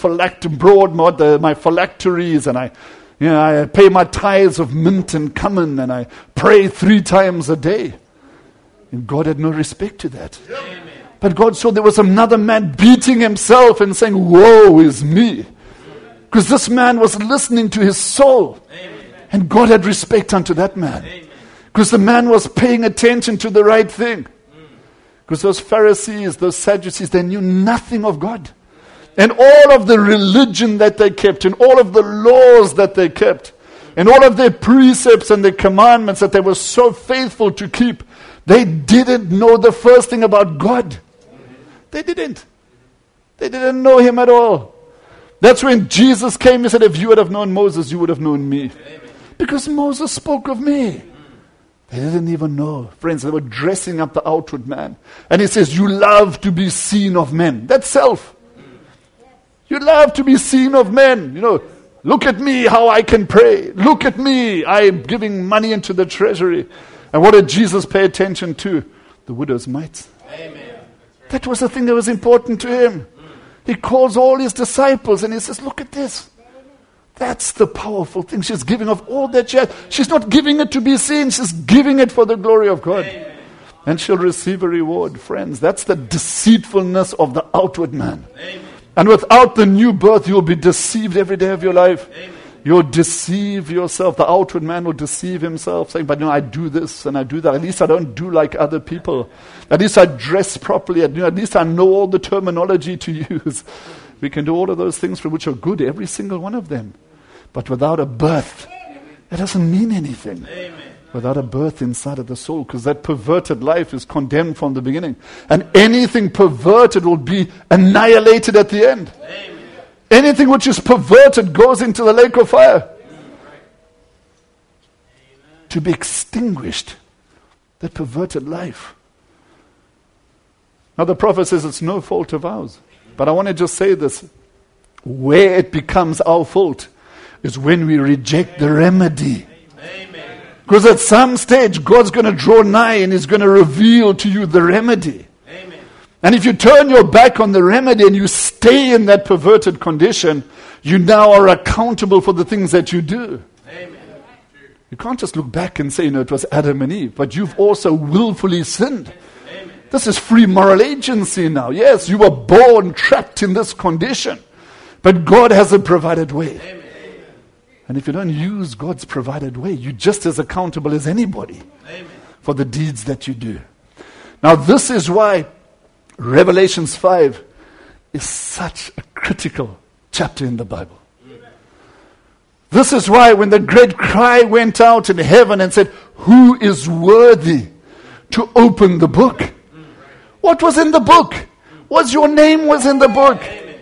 my phylacteries, and I pay my tithes of mint and cumin, and I pray 3 times a day. And God had no respect to that. Amen. But God saw there was another man beating himself and saying, woe is me. Because this man was listening to his soul. Amen. And God had respect unto that man. Because the man was paying attention to the right thing. Because those Pharisees, those Sadducees, they knew nothing of God. And all of the religion that they kept, and all of the laws that they kept, and all of their precepts and their commandments that they were so faithful to keep, they didn't know the first thing about God. They didn't. They didn't know him at all. That's when Jesus came, he said, if you would have known Moses, you would have known me. Because Moses spoke of me. They didn't even know. Friends, they were dressing up the outward man. And he says, you love to be seen of men. That's self. You love to be seen of men. Look at me, how I can pray. Look at me, I'm giving money into the treasury. And what did Jesus pay attention to? The widow's mites. Amen. That was the thing that was important to him. He calls all his disciples and he says, look at this. That's the powerful thing. She's giving of all that she has. She's not giving it to be seen. She's giving it for the glory of God. Amen. And she'll receive a reward. Friends, that's the deceitfulness of the outward man. Amen. And without the new birth, you'll be deceived every day of your life. Amen. You'll deceive yourself. The outward man will deceive himself, saying, but I do this and I do that. At least I don't do like other people. At least I dress properly. At least I know all the terminology to use. We can do all of those things for which are good, every single one of them. But without a birth, it doesn't mean anything. Amen. Without a birth inside of the soul, because that perverted life is condemned from the beginning. And anything perverted will be annihilated at the end. Amen. Anything which is perverted goes into the lake of fire. Amen. To be extinguished. That perverted life. Now the prophet says it's no fault of ours. But I want to just say this. Where it becomes our fault is when we reject the remedy. Amen. Because at some stage, God's going to draw nigh and He's going to reveal to you the remedy. Amen. And if you turn your back on the remedy and you stay in that perverted condition, you now are accountable for the things that you do. Amen. You can't just look back and say, it was Adam and Eve, but you've also willfully sinned. Amen. This is free moral agency now. Yes, you were born trapped in this condition, but God has a provided way. Amen. And if you don't use God's provided way, you're just as accountable as anybody. Amen. For the deeds that you do. Now this is why Revelations 5 is such a critical chapter in the Bible. This is why when the great cry went out in heaven and said, who is worthy to open the book? What was in the book? Was your name was in the book?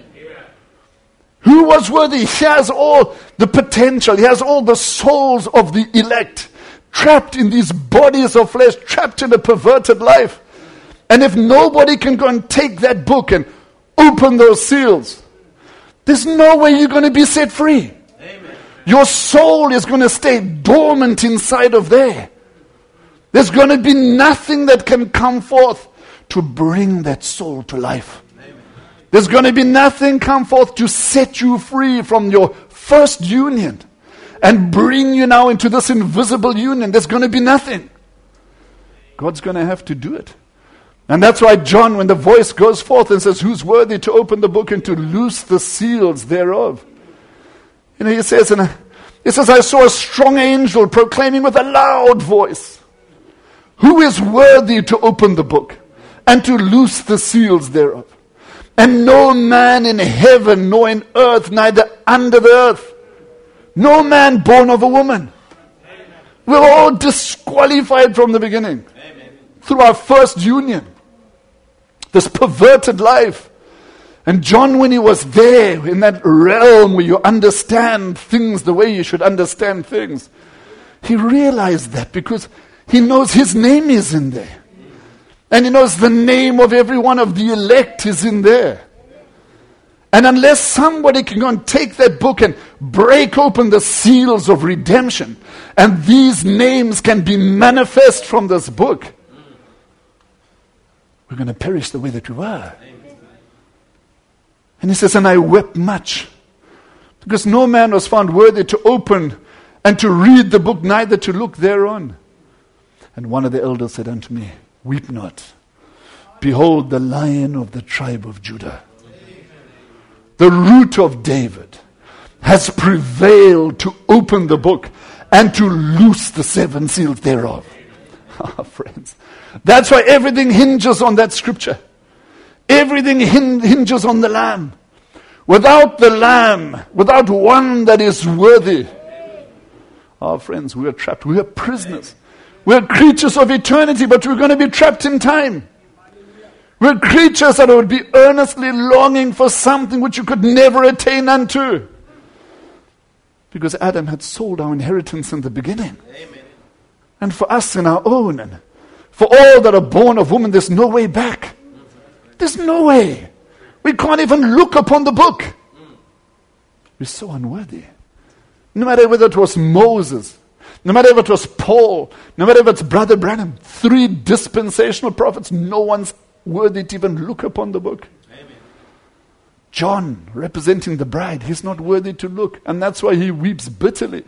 Who was worthy? He has all the potential. He has all the souls of the elect trapped in these bodies of flesh, trapped in a perverted life. And if nobody can go and take that book and open those seals, there's no way you're going to be set free. Amen. Your soul is going to stay dormant inside of there. There's going to be nothing that can come forth to bring that soul to life. Amen. There's going to be nothing come forth to set you free from your first union and bring you now into this invisible union. There's going to be nothing. God's going to have to do it. And that's why John, when the voice goes forth and says, who's worthy to open the book and to loose the seals thereof? He says, I saw a strong angel proclaiming with a loud voice, who is worthy to open the book and to loose the seals thereof? And no man in heaven, nor in earth, neither under the earth, no man born of a woman. Amen. We're all disqualified from the beginning. Amen. Through our first union. This perverted life. And John, when he was there in that realm where you understand things the way you should understand things, he realized that because he knows his name is in there. And he knows the name of every one of the elect is in there. And unless somebody can go and take that book and break open the seals of redemption, and these names can be manifest from this book, we're going to perish the way that we were. And he says, and I wept much, because no man was found worthy to open and to read the book, neither to look thereon. And one of the elders said unto me, weep not. Behold, the Lion of the tribe of Judah, the Root of David, has prevailed to open the book and to loose the 7 seals thereof. Friends, that's why everything hinges on that scripture. Everything hinges on the Lamb. Without the Lamb, without one that is worthy, friends, we are trapped. We are prisoners. We are creatures of eternity, but we're going to be trapped in time. We're creatures that would be earnestly longing for something which you could never attain unto. Because Adam had sold our inheritance in the beginning. Amen. And for us in our own, and for all that are born of woman, there's no way back. There's no way. We can't even look upon the book. We're so unworthy. No matter whether it was Moses, no matter if it was Paul, no matter if it's Brother Branham, 3 dispensational prophets, no one's worthy to even look upon the book. Amen. John, representing the bride, he's not worthy to look. And that's why he weeps bitterly.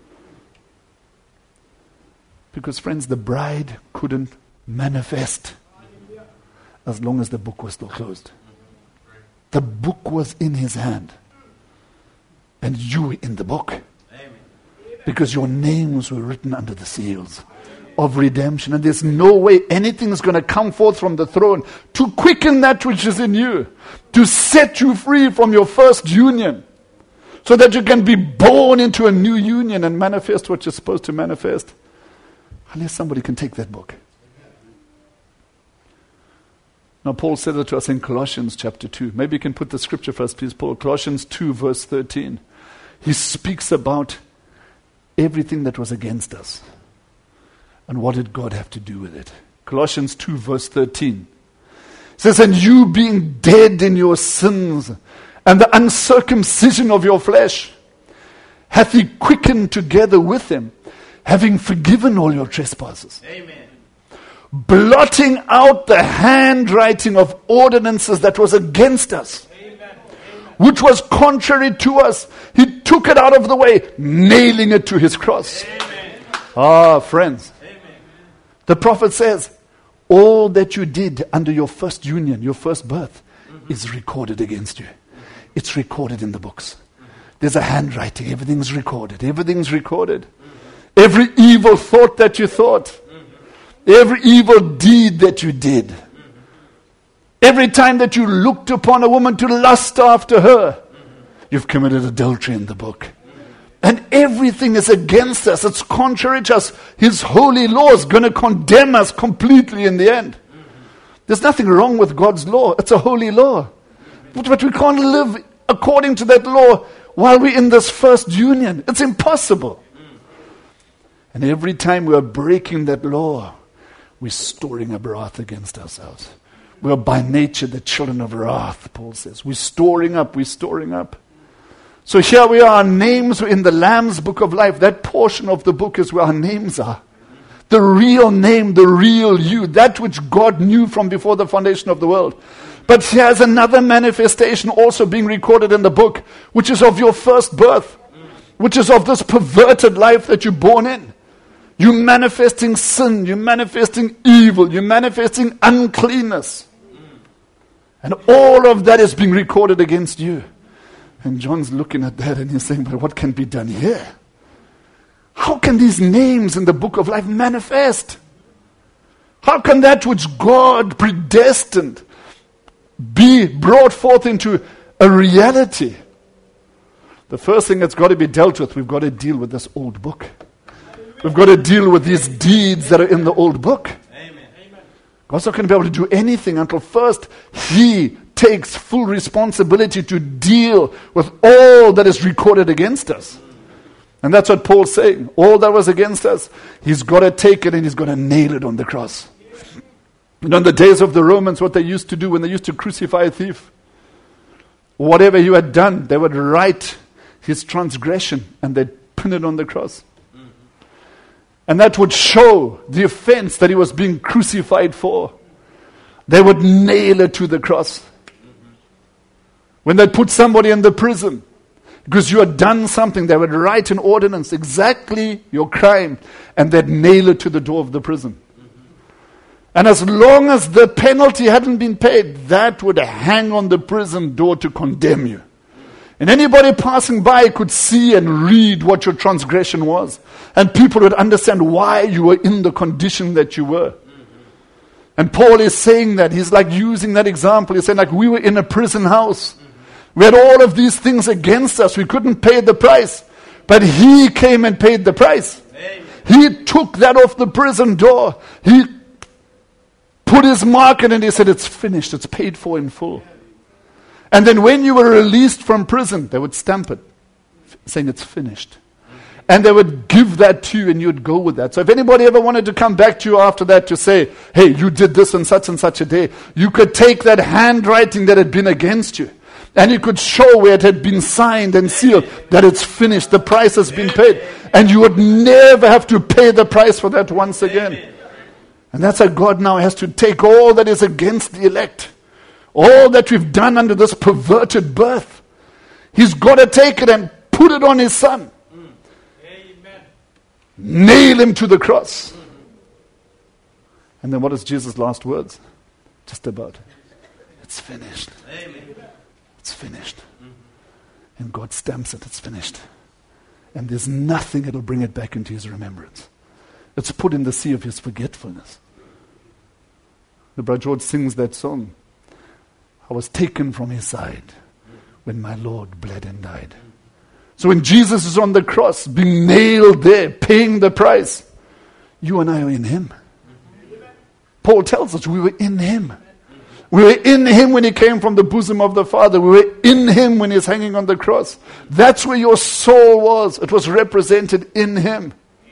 Because, friends, the bride couldn't manifest as long as the book was still closed. The book was in his hand. And you were in the book. Amen. Because your names were written under the seals of redemption. And there's no way anything is going to come forth from the throne to quicken that which is in you, to set you free from your first union, so that you can be born into a new union and manifest what you're supposed to manifest, unless somebody can take that book. Now, Paul said it to us in Colossians chapter 2. Maybe you can put the scripture for us, please, Paul. Colossians 2, verse 13. He speaks about everything that was against us. And what did God have to do with it? Colossians 2, verse 13. It says, and you being dead in your sins and the uncircumcision of your flesh, hath he quickened together with him, having forgiven all your trespasses. Amen. Blotting out the handwriting of ordinances that was against us, amen, which was contrary to us. He took it out of the way, nailing it to his cross. Amen. Ah, friends. The prophet says, all that you did under your first union, your first birth, is recorded against you. It's recorded in the books. There's a handwriting. Everything's recorded. Everything's recorded. Every evil thought that you thought. Every evil deed that you did. Every time that you looked upon a woman to lust after her, you've committed adultery in the book. And everything is against us. It's contrary to us. His holy law is going to condemn us completely in the end. There's nothing wrong with God's law. It's a holy law. But we can't live according to that law while we're in this first union. It's impossible. And every time we are breaking that law, we're storing up wrath against ourselves. We are by nature the children of wrath, Paul says. We're storing up. So here we are, our names are in the Lamb's book of life. That portion of the book is where our names are. The real name, the real you, that which God knew from before the foundation of the world. But here's another manifestation also being recorded in the book, which is of your first birth, which is of this perverted life that you're born in. You're manifesting sin, you're manifesting evil, you're manifesting uncleanness. And all of that is being recorded against you. And John's looking at that and he's saying, but what can be done here? How can these names in the book of life manifest? How can that which God predestined be brought forth into a reality? The first thing that's got to be dealt with, we've got to deal with this old book. We've got to deal with these deeds that are in the old book. God's not going to be able to do anything until first He takes full responsibility to deal with all that is recorded against us. And that's what Paul's saying. All that was against us, He's got to take it and He's going to nail it on the cross. And on the days of the Romans, what they used to do when they used to crucify a thief, whatever he had done, they would write his transgression and they'd pin it on the cross. And that would show the offense that he was being crucified for. They would nail it to the cross. When they put somebody in the prison, because you had done something, they would write an ordinance, exactly your crime, and they'd nail it to the door of the prison. And as long as the penalty hadn't been paid, that would hang on the prison door to condemn you. And anybody passing by could see and read what your transgression was. And people would understand why you were in the condition that you were. And Paul is saying that. He's like using that example. He's saying like we were in a prison house. We had all of these things against us. We couldn't pay the price. But He came and paid the price. Amen. He took that off the prison door. He put His mark in it and He said, it's finished. It's paid for in full. And then when you were released from prison, they would stamp it, saying it's finished. And they would give that to you and you'd go with that. So if anybody ever wanted to come back to you after that to say, hey, you did this on such and such a day, you could take that handwriting that had been against you and you could show where it had been signed and sealed that it's finished, the price has been paid. And you would never have to pay the price for that once again. And that's how God now has to take all that is against the elect. All that we've done under this perverted birth, He's got to take it and put it on His Son. Amen. Nail Him to the cross. And then what is Jesus' last words? Just about, it's finished. Amen. It's finished. And God stamps it, it's finished. And there's nothing that'll bring it back into His remembrance. It's put in the sea of His forgetfulness. The Brother George sings that song. I was taken from His side when my Lord bled and died. So when Jesus is on the cross, being nailed there, paying the price, you and I are in Him. Paul tells us we were in Him. We were in Him when He came from the bosom of the Father. We were in Him when He's hanging on the cross. That's where your soul was. It was represented in Him.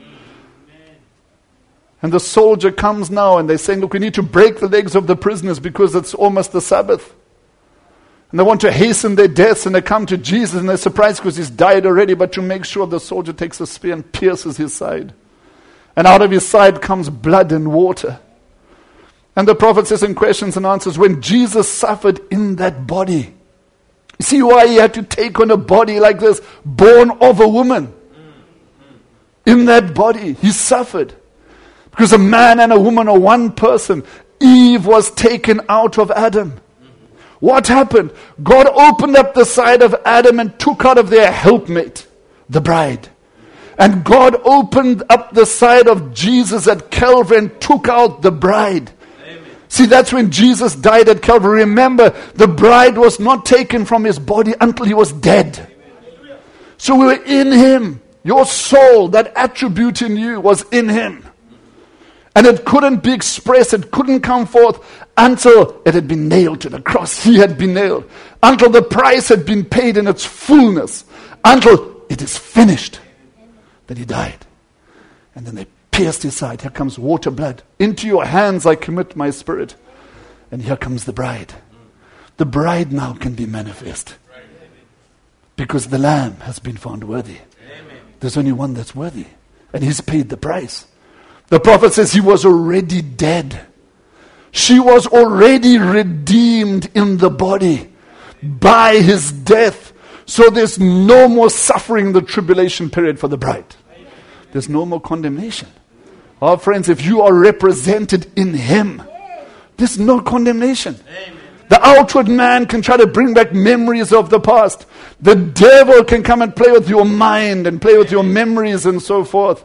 And the soldier comes now and they're saying, look, we need to break the legs of the prisoners because it's almost the Sabbath. And they want to hasten their deaths and they come to Jesus and they're surprised because He's died already, but to make sure the soldier takes a spear and pierces His side. And out of His side comes blood and water. And the prophet says in questions and answers, when Jesus suffered in that body, you see why He had to take on a body like this, born of a woman. In that body, he suffered. Because a man and a woman are one person. Eve was taken out of Adam. What happened? God opened up the side of Adam and took out of their helpmate, the bride. And God opened up the side of Jesus at Calvary and took out the bride. Amen. See, that's when Jesus died at Calvary. Remember, the bride was not taken from his body until he was dead. Amen. So we were in him. Your soul, that attribute in you, was in him. And it couldn't be expressed, it couldn't come forth until it had been nailed to the cross. He had been nailed. Until the price had been paid in its fullness. Until it is finished. That he died. And then they pierced his side. Here comes water, blood. Into your hands I commit my spirit. And here comes the bride. The bride now can be manifest. Because the Lamb has been found worthy. There's only one that's worthy. And he's paid the price. The prophet says he was already dead. She was already redeemed in the body by his death. So there's no more suffering in the tribulation period for the bride. There's no more condemnation. Our friends, if you are represented in him, there's no condemnation. The outward man can try to bring back memories of the past. The devil can come and play with your mind and play with your memories and so forth.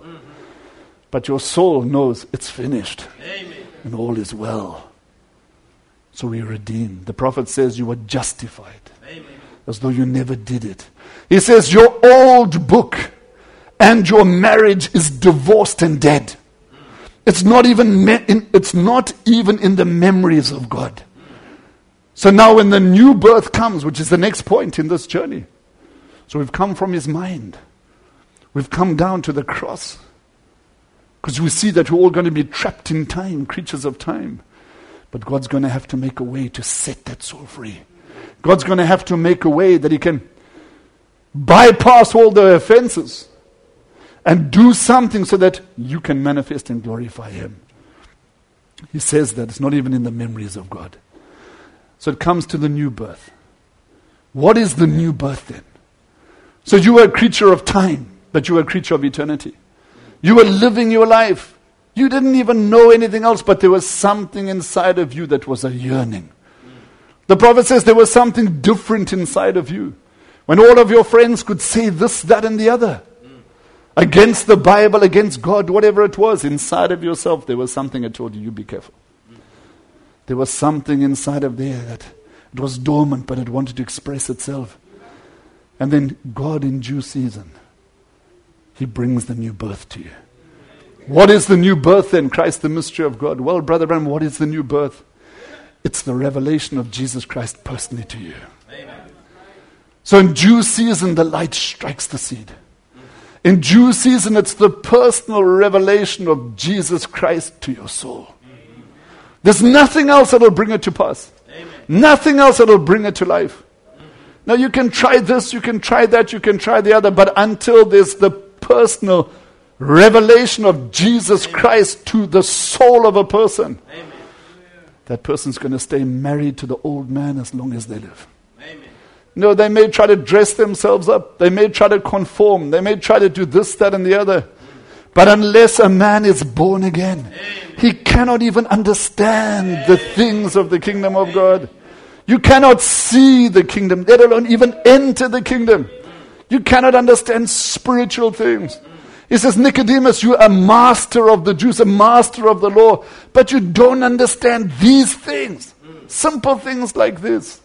But your soul knows it's finished. And all is well. So we are redeemed. The prophet says you were justified. As though you never did it. He says your old book and your marriage is divorced and dead. It's not even in the memories of God. So now when the new birth comes, which is the next point in this journey. So we've come from his mind. We've come down to the cross. Because we see that we're all going to be trapped in time, creatures of time. But God's going to have to make a way to set that soul free. God's going to have to make a way that he can bypass all the offenses and do something so that you can manifest and glorify him. He says that it's not even in the memories of God. So it comes to the new birth. What is the new birth then? So you were a creature of time, but you were a creature of eternity. You were living your life. You didn't even know anything else, but there was something inside of you that was a yearning. The prophet says there was something different inside of you. When all of your friends could say this, that, and the other. Against the Bible, against God, whatever it was, inside of yourself, there was something that told you be careful. There was something inside of there that it was dormant, but it wanted to express itself. And then God in due season, he brings the new birth to you. What is the new birth then? Christ, the mystery of God. Well, Brother Branham, what is the new birth? It's the revelation of Jesus Christ personally to you. Amen. So in due season, the light strikes the seed. In due season, it's the personal revelation of Jesus Christ to your soul. There's nothing else that will bring it to pass. Amen. Nothing else that will bring it to life. Now you can try this, you can try that, you can try the other, but until there's the personal revelation of Jesus Christ to the soul of a person, Amen. That person's going to stay married to the old man as long as they live. Amen. No, they may try to dress themselves up. They may try to conform. They may try to do this, that, and the other. But unless a man is born again, Amen. He cannot even understand the things of the kingdom of God. You cannot see the kingdom, let alone even enter the kingdom. You cannot understand spiritual things. He says, Nicodemus, you are a master of the Jews, a master of the law, but you don't understand these things. Simple things like this.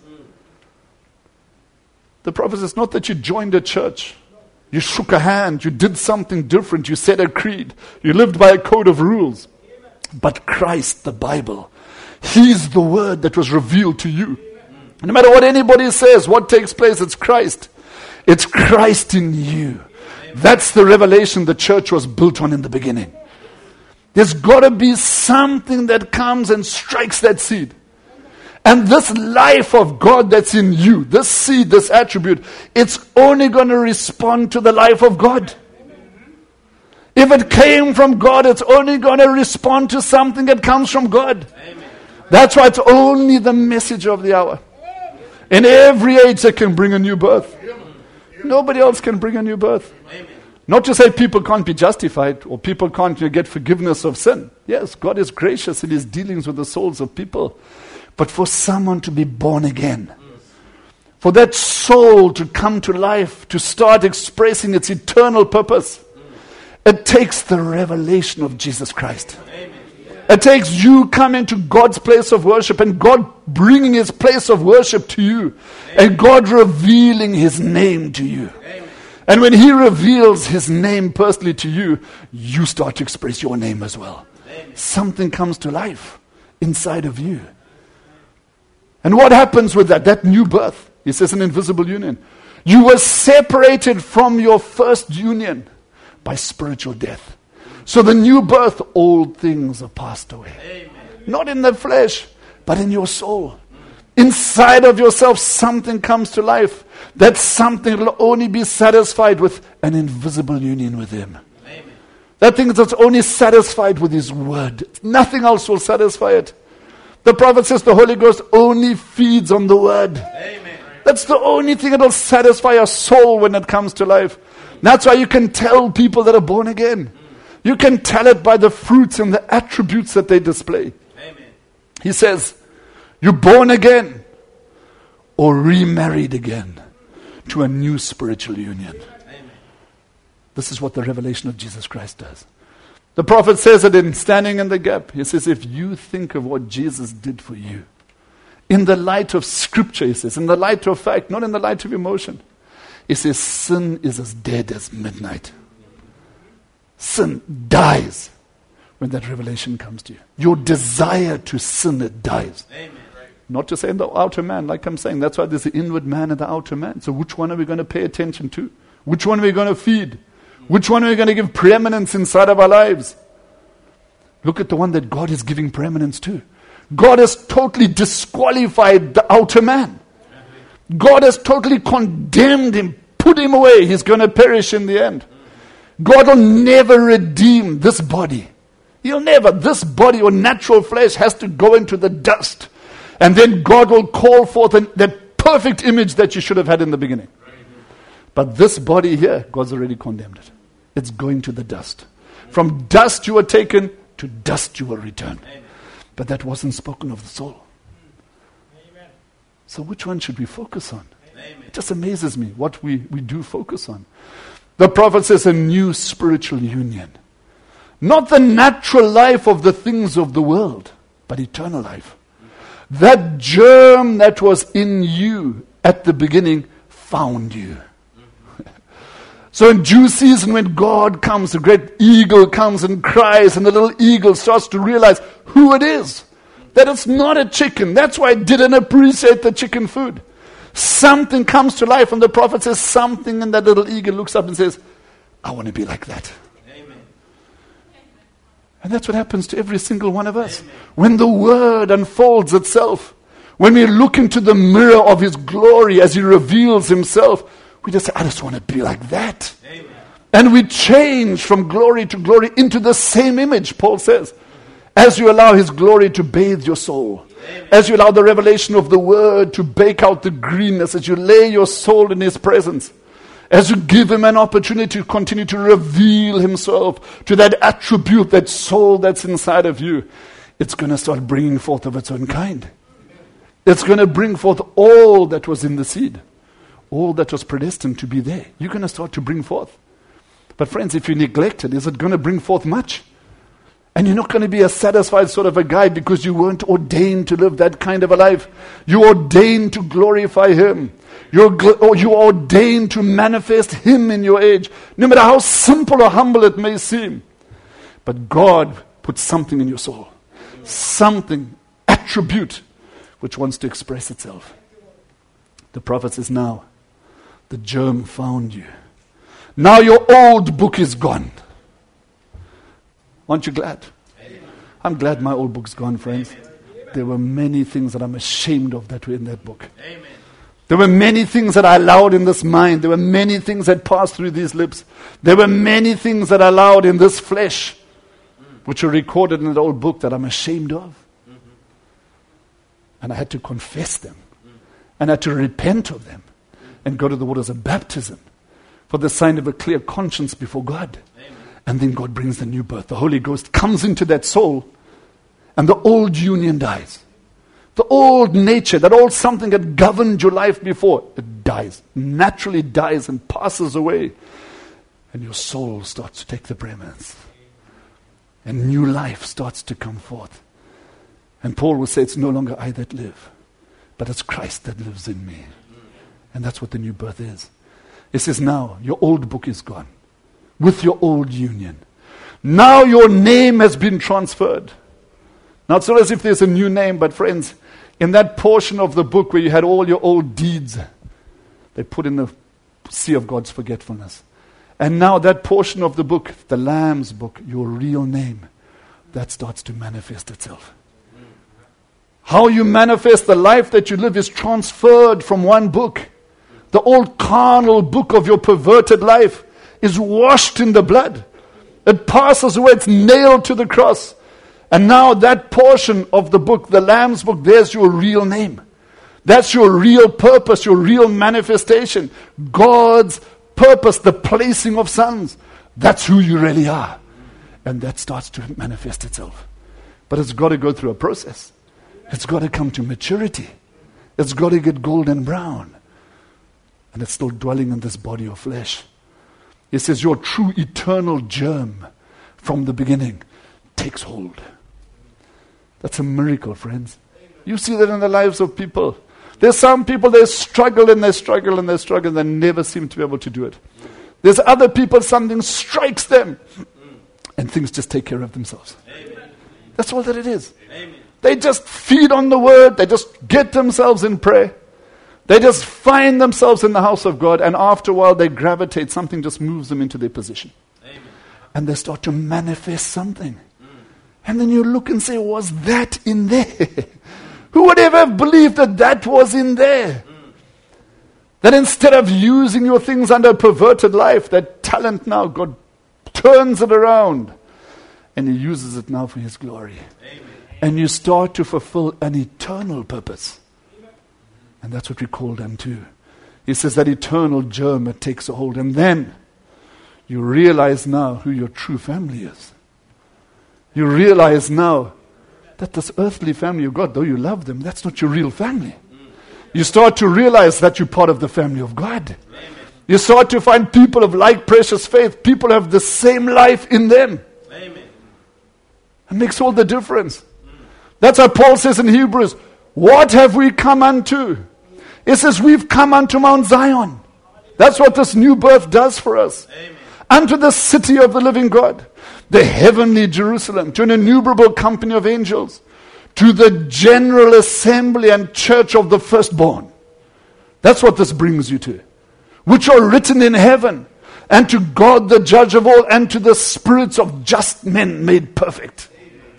The prophet says, not that you joined a church. You shook a hand, you did something different, you said a creed, you lived by a code of rules. But Christ, the Bible, he's the word that was revealed to you. No matter what anybody says, what takes place, it's Christ. It's Christ in you. That's the revelation the church was built on in the beginning. There's got to be something that comes and strikes that seed. And this life of God that's in you, this seed, this attribute, it's only going to respond to the life of God. If it came from God, it's only going to respond to something that comes from God. That's why it's only the message of the hour. In every age that can bring a new birth. Nobody else can bring a new birth. Not to say people can't be justified or people can't get forgiveness of sin. Yes, God is gracious in his dealings with the souls of people. But for someone to be born again, for that soul to come to life, to start expressing its eternal purpose, it takes the revelation of Jesus Christ. It takes you coming to God's place of worship and God bringing his place of worship to you and God revealing his name to you. And when he reveals his name personally to you, you start to express your name as well. Something comes to life inside of you. And what happens with that? That new birth. He says an invisible union. You were separated from your first union by spiritual death. So the new birth, old things are passed away. Amen. Not in the flesh, but in your soul. Inside of yourself, something comes to life. That something will only be satisfied with an invisible union with him. Amen. That thing that's only satisfied with his word. Nothing else will satisfy it. The prophet says the Holy Ghost only feeds on the word. Amen. That's the only thing that will satisfy your soul when it comes to life. That's why you can tell people that are born again. You can tell it by the fruits and the attributes that they display. Amen. He says, you're born again or remarried again to a new spiritual union. Amen. This is what the revelation of Jesus Christ does. The prophet says it in Standing in the Gap. He says, if you think of what Jesus did for you, in the light of Scripture, he says, in the light of fact, not in the light of emotion, he says, sin is as dead as midnight. Sin dies when that revelation comes to you. Your desire to sin, it dies. Amen. Not to say in the outer man, like I'm saying. That's why there's the inward man and the outer man. So which one are we going to pay attention to? Which one are we going to feed? Which one are we going to give preeminence inside of our lives? Look at the one that God is giving preeminence to. God has totally disqualified the outer man. God has totally condemned him, put him away. He's going to perish in the end. God will never redeem this body. He'll never. This body or natural flesh has to go into the dust. And then God will call forth that perfect image that you should have had in the beginning. But this body here, God's already condemned it. It's going to the dust. From dust you were taken, to dust you will return. But that wasn't spoken of the soul. So which one should we focus on? It just amazes me what we do focus on. The prophet says a new spiritual union. Not the natural life of the things of the world, but eternal life. That germ that was in you at the beginning found you. So in due season when God comes, the great eagle comes and cries, and the little eagle starts to realize who it is. That it's not a chicken. That's why it didn't appreciate the chicken food. Something comes to life, and the prophet says something, and that little eagle looks up and says, I want to be like that. Amen. And that's what happens to every single one of us. Amen. When the word unfolds itself, when we look into the mirror of his glory as he reveals himself, we just say, I just want to be like that. Amen. And we change from glory to glory into the same image, Paul says, as you allow his glory to bathe your soul. Amen. As you allow the revelation of the word to bake out the greenness, as you lay your soul in his presence, as you give him an opportunity to continue to reveal himself to that attribute, that soul that's inside of you, it's going to start bringing forth of its own kind. It's going to bring forth all that was in the seed, all that was predestined to be there. You're going to start to bring forth. But friends, if you neglect it, is it going to bring forth much? And you're not going to be a satisfied sort of a guy because you weren't ordained to live that kind of a life. You're ordained to glorify him. You're ordained to manifest him in your age, no matter how simple or humble it may seem. But God put something in your soul, something, attribute, which wants to express itself. The prophet says, now, the germ found you. Now your old book is gone. Aren't you glad? Amen. I'm glad my old book's gone, friends. Amen. There were many things that I'm ashamed of that were in that book. Amen. There were many things that I allowed in this mind. There were many things that passed through these lips. There were many things that I allowed in this flesh, which are recorded in that old book that I'm ashamed of. And I had to confess them. And I had to repent of them and go to the waters of baptism, for the sign of a clear conscience before God. And then God brings the new birth. The Holy Ghost comes into that soul, and the old union dies. The old nature, that old something that governed your life before, it dies. Naturally dies and passes away. And your soul starts to take the preeminence. And new life starts to come forth. And Paul will say, it's no longer I that live, but it's Christ that lives in me. And that's what the new birth is. It says now, your old book is gone. With your old union. Now your name has been transferred. Now it's not as if there's a new name, but friends, in that portion of the book where you had all your old deeds, they put in the sea of God's forgetfulness. And now that portion of the book, the Lamb's book, your real name, that starts to manifest itself. How you manifest the life that you live is transferred from one book. The old carnal book of your perverted life is washed in the blood. It passes away. It's nailed to the cross. And now that portion of the book, the Lamb's book, there's your real name. That's your real purpose, your real manifestation. God's purpose, the placing of sons. That's who you really are. And that starts to manifest itself. But it's got to go through a process. It's got to come to maturity. It's got to get golden brown. And it's still dwelling in this body of flesh. It says your true eternal germ from the beginning takes hold. That's a miracle, friends. You see that in the lives of people. There's some people, they struggle and they struggle and they struggle and they never seem to be able to do it. There's other people, something strikes them and things just take care of themselves. Amen. That's all that it is. Amen. They just feed on the word. They just get themselves in prayer. They just find themselves in the house of God, and after a while they gravitate. Something just moves them into their position. Amen. And they start to manifest something. And then you look and say, was that in there? Who would ever have believed that that was in there? That instead of using your things under a perverted life, that talent now, God turns it around. And He uses it now for His glory. Amen. And you start to fulfill an eternal purpose. And that's what we call them too. He says that eternal germ, it takes a hold. And then you realize now who your true family is. You realize now that this earthly family you've got, though you love them, that's not your real family. You start to realize that you're part of the family of God. Amen. You start to find people of like precious faith. People have the same life in them. Amen. It makes all the difference. That's why Paul says in Hebrews, what have we come unto? It says we've come unto Mount Zion. That's what this new birth does for us. Amen. Unto the city of the living God. The heavenly Jerusalem, to an innumerable company of angels, to the general assembly and church of the firstborn. That's what this brings you to. Which are written in heaven, and to God the judge of all, and to the spirits of just men made perfect.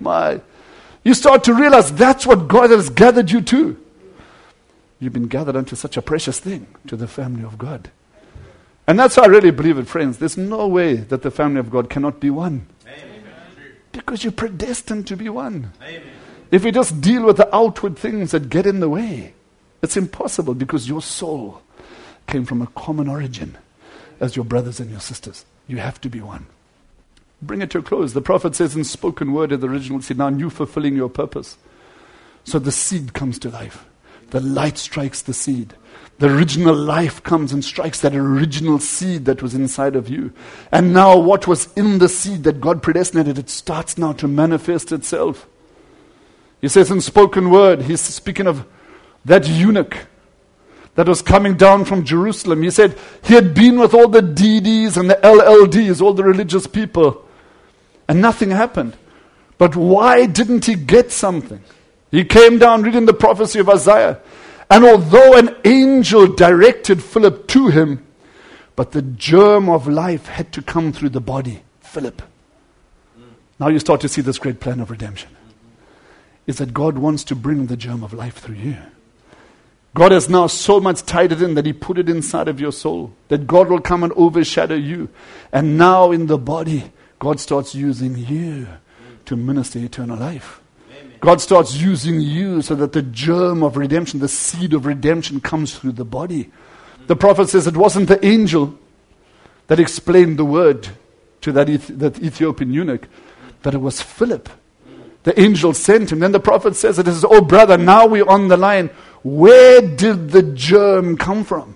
You start to realize that's what God has gathered you to. You've been gathered unto such a precious thing, to the family of God. And that's how I really believe it, friends. There's no way that the family of God cannot be one. Amen. Because you're predestined to be one. Amen. If we just deal with the outward things that get in the way, it's impossible, because your soul came from a common origin as your brothers and your sisters. You have to be one. Bring it to a close. The prophet says in spoken word in the original seed, now you fulfilling your purpose. So the seed comes to life. The light strikes the seed. The original life comes and strikes that original seed that was inside of you. And now what was in the seed that God predestinated, it starts now to manifest itself. He says in spoken word, he's speaking of that eunuch that was coming down from Jerusalem. He said he had been with all the DDs and the LLDs, all the religious people, and nothing happened. But why didn't he get something? He came down reading the prophecy of Isaiah. And although an angel directed Philip to him, but the germ of life had to come through the body, Philip. Now you start to see this great plan of redemption. Is that God wants to bring the germ of life through you. God has now so much tied it in that He put it inside of your soul. That God will come and overshadow you. And now in the body, God starts using you to minister eternal life. God starts using you so that the germ of redemption, the seed of redemption comes through the body. The prophet says it wasn't the angel. that explained the word to that Ethiopian eunuch, that it was Philip. The angel sent him. Then the prophet says, it is, oh brother, now we're on the line. Where did the germ come from?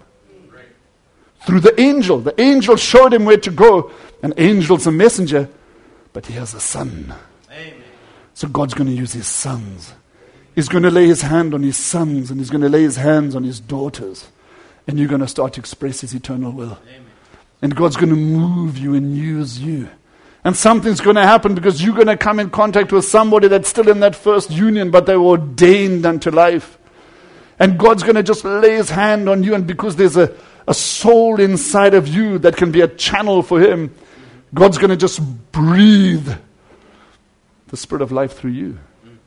Through the angel. The angel showed him where to go. An angel's a messenger, but he has a son. Amen. So God's going to use his sons. He's going to lay his hand on his sons, and he's going to lay his hands on his daughters. And you're going to start to express his eternal will. Amen. And God's going to move you and use you. And something's going to happen because you're going to come in contact with somebody that's still in that first union, but they were ordained unto life. And God's going to just lay his hand on you, and because there's a soul inside of you that can be a channel for him, God's going to just breathe the spirit of life through you.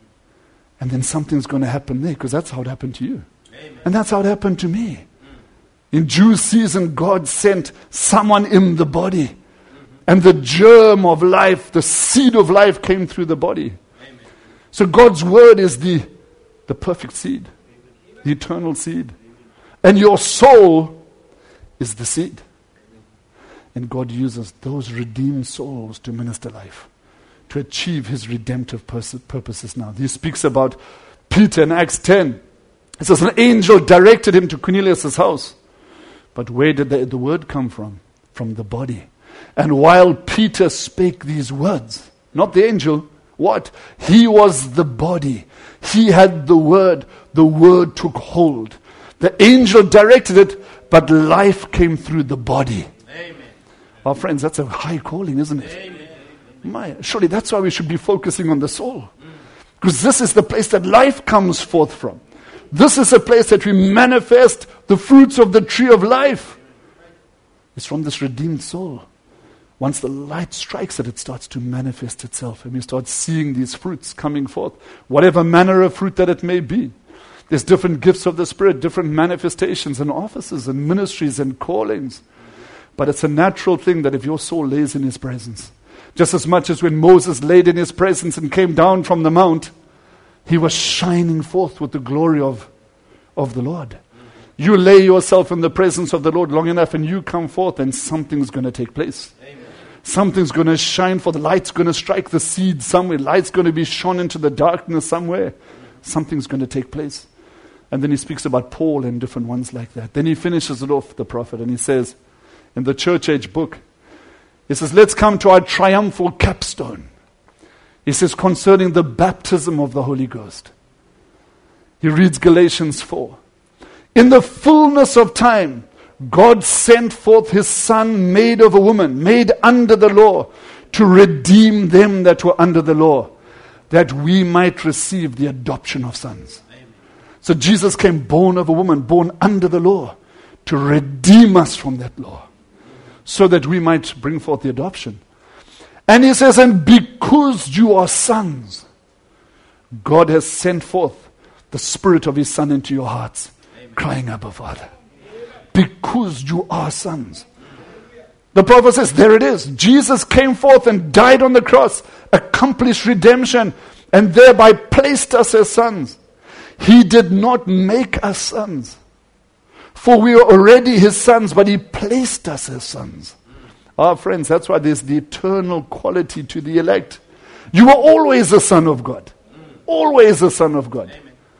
And then something's going to happen there, because that's how it happened to you. Amen. And that's how it happened to me. In due season, God sent someone in the body. And the germ of life, the seed of life came through the body. Amen. So God's word is the perfect seed, the eternal seed. And your soul is the seed. And God uses those redeemed souls to minister life, to achieve his redemptive purposes now. He speaks about Peter in Acts 10. It says, an angel directed him to Cornelius' house. But where did the word come from? From the body. And while Peter spake these words, not the angel, what? He was the body. He had the word. The word took hold. The angel directed it, but life came through the body. Amen. Our friends, that's a high calling, isn't it? Amen. Surely that's why we should be focusing on the soul. Because this is the place that life comes forth from. This is a place that we manifest the fruits of the tree of life. It's from this redeemed soul. Once the light strikes it, it starts to manifest itself. And we start seeing these fruits coming forth. Whatever manner of fruit that it may be. There's different gifts of the Spirit, different manifestations and offices and ministries and callings. But it's a natural thing that if your soul lays in his presence, just as much as when Moses laid in his presence and came down from the mount, he was shining forth with the glory of the Lord. You lay yourself in the presence of the Lord long enough and you come forth and something's going to take place. Amen. Something's going to shine forth. The light's going to strike the seed somewhere. Light's going to be shone into the darkness somewhere. Something's going to take place. And then he speaks about Paul and different ones like that. Then he finishes it off, the prophet, and he says, in the church age book, he says, let's come to our triumphal capstone. He says, concerning the baptism of the Holy Ghost. He reads Galatians 4. In the fullness of time, God sent forth his Son, made of a woman, made under the law, to redeem them that were under the law, that we might receive the adoption of sons. Amen. So Jesus came born of a woman, born under the law, to redeem us from that law, so that we might bring forth the adoption. And he says, and because you are sons, God has sent forth the Spirit of his Son into your hearts, Amen. Crying, Abba, Father. Because you are sons. The prophet says, there it is. Jesus came forth and died on the cross, accomplished redemption, and thereby placed us as sons. He did not make us sons, for we are already his sons, but he placed us as sons. Our friends, that's why there's the eternal quality to the elect. You are always a son of God. Always a son of God. Amen.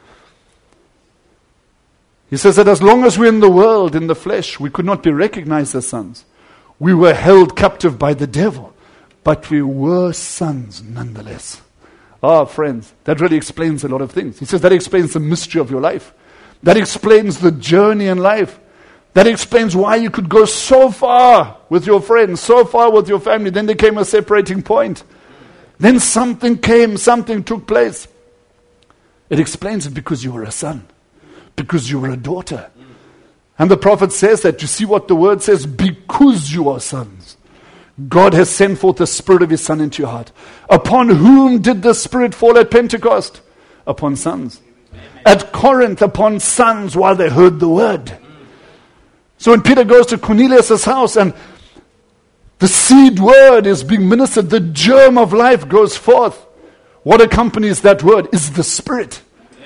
He says that as long as we're in the world, in the flesh, we could not be recognized as sons. We were held captive by the devil, but we were sons nonetheless. Our friends, that really explains a lot of things. He says that explains the mystery of your life. That explains the journey in life. That explains why you could go so far with your friends, so far with your family. Then there came a separating point. Then something came, something took place. It explains it because you were a son, because you were a daughter. And the prophet says that, you see what the word says, because you are sons. God has sent forth the Spirit of his Son into your heart. Upon whom did the Spirit fall at Pentecost? Upon sons. Amen. At Corinth, upon sons while they heard the word. So when Peter goes to Cornelius' house and the seed word is being ministered, the germ of life goes forth. What accompanies that word is the Spirit. Amen.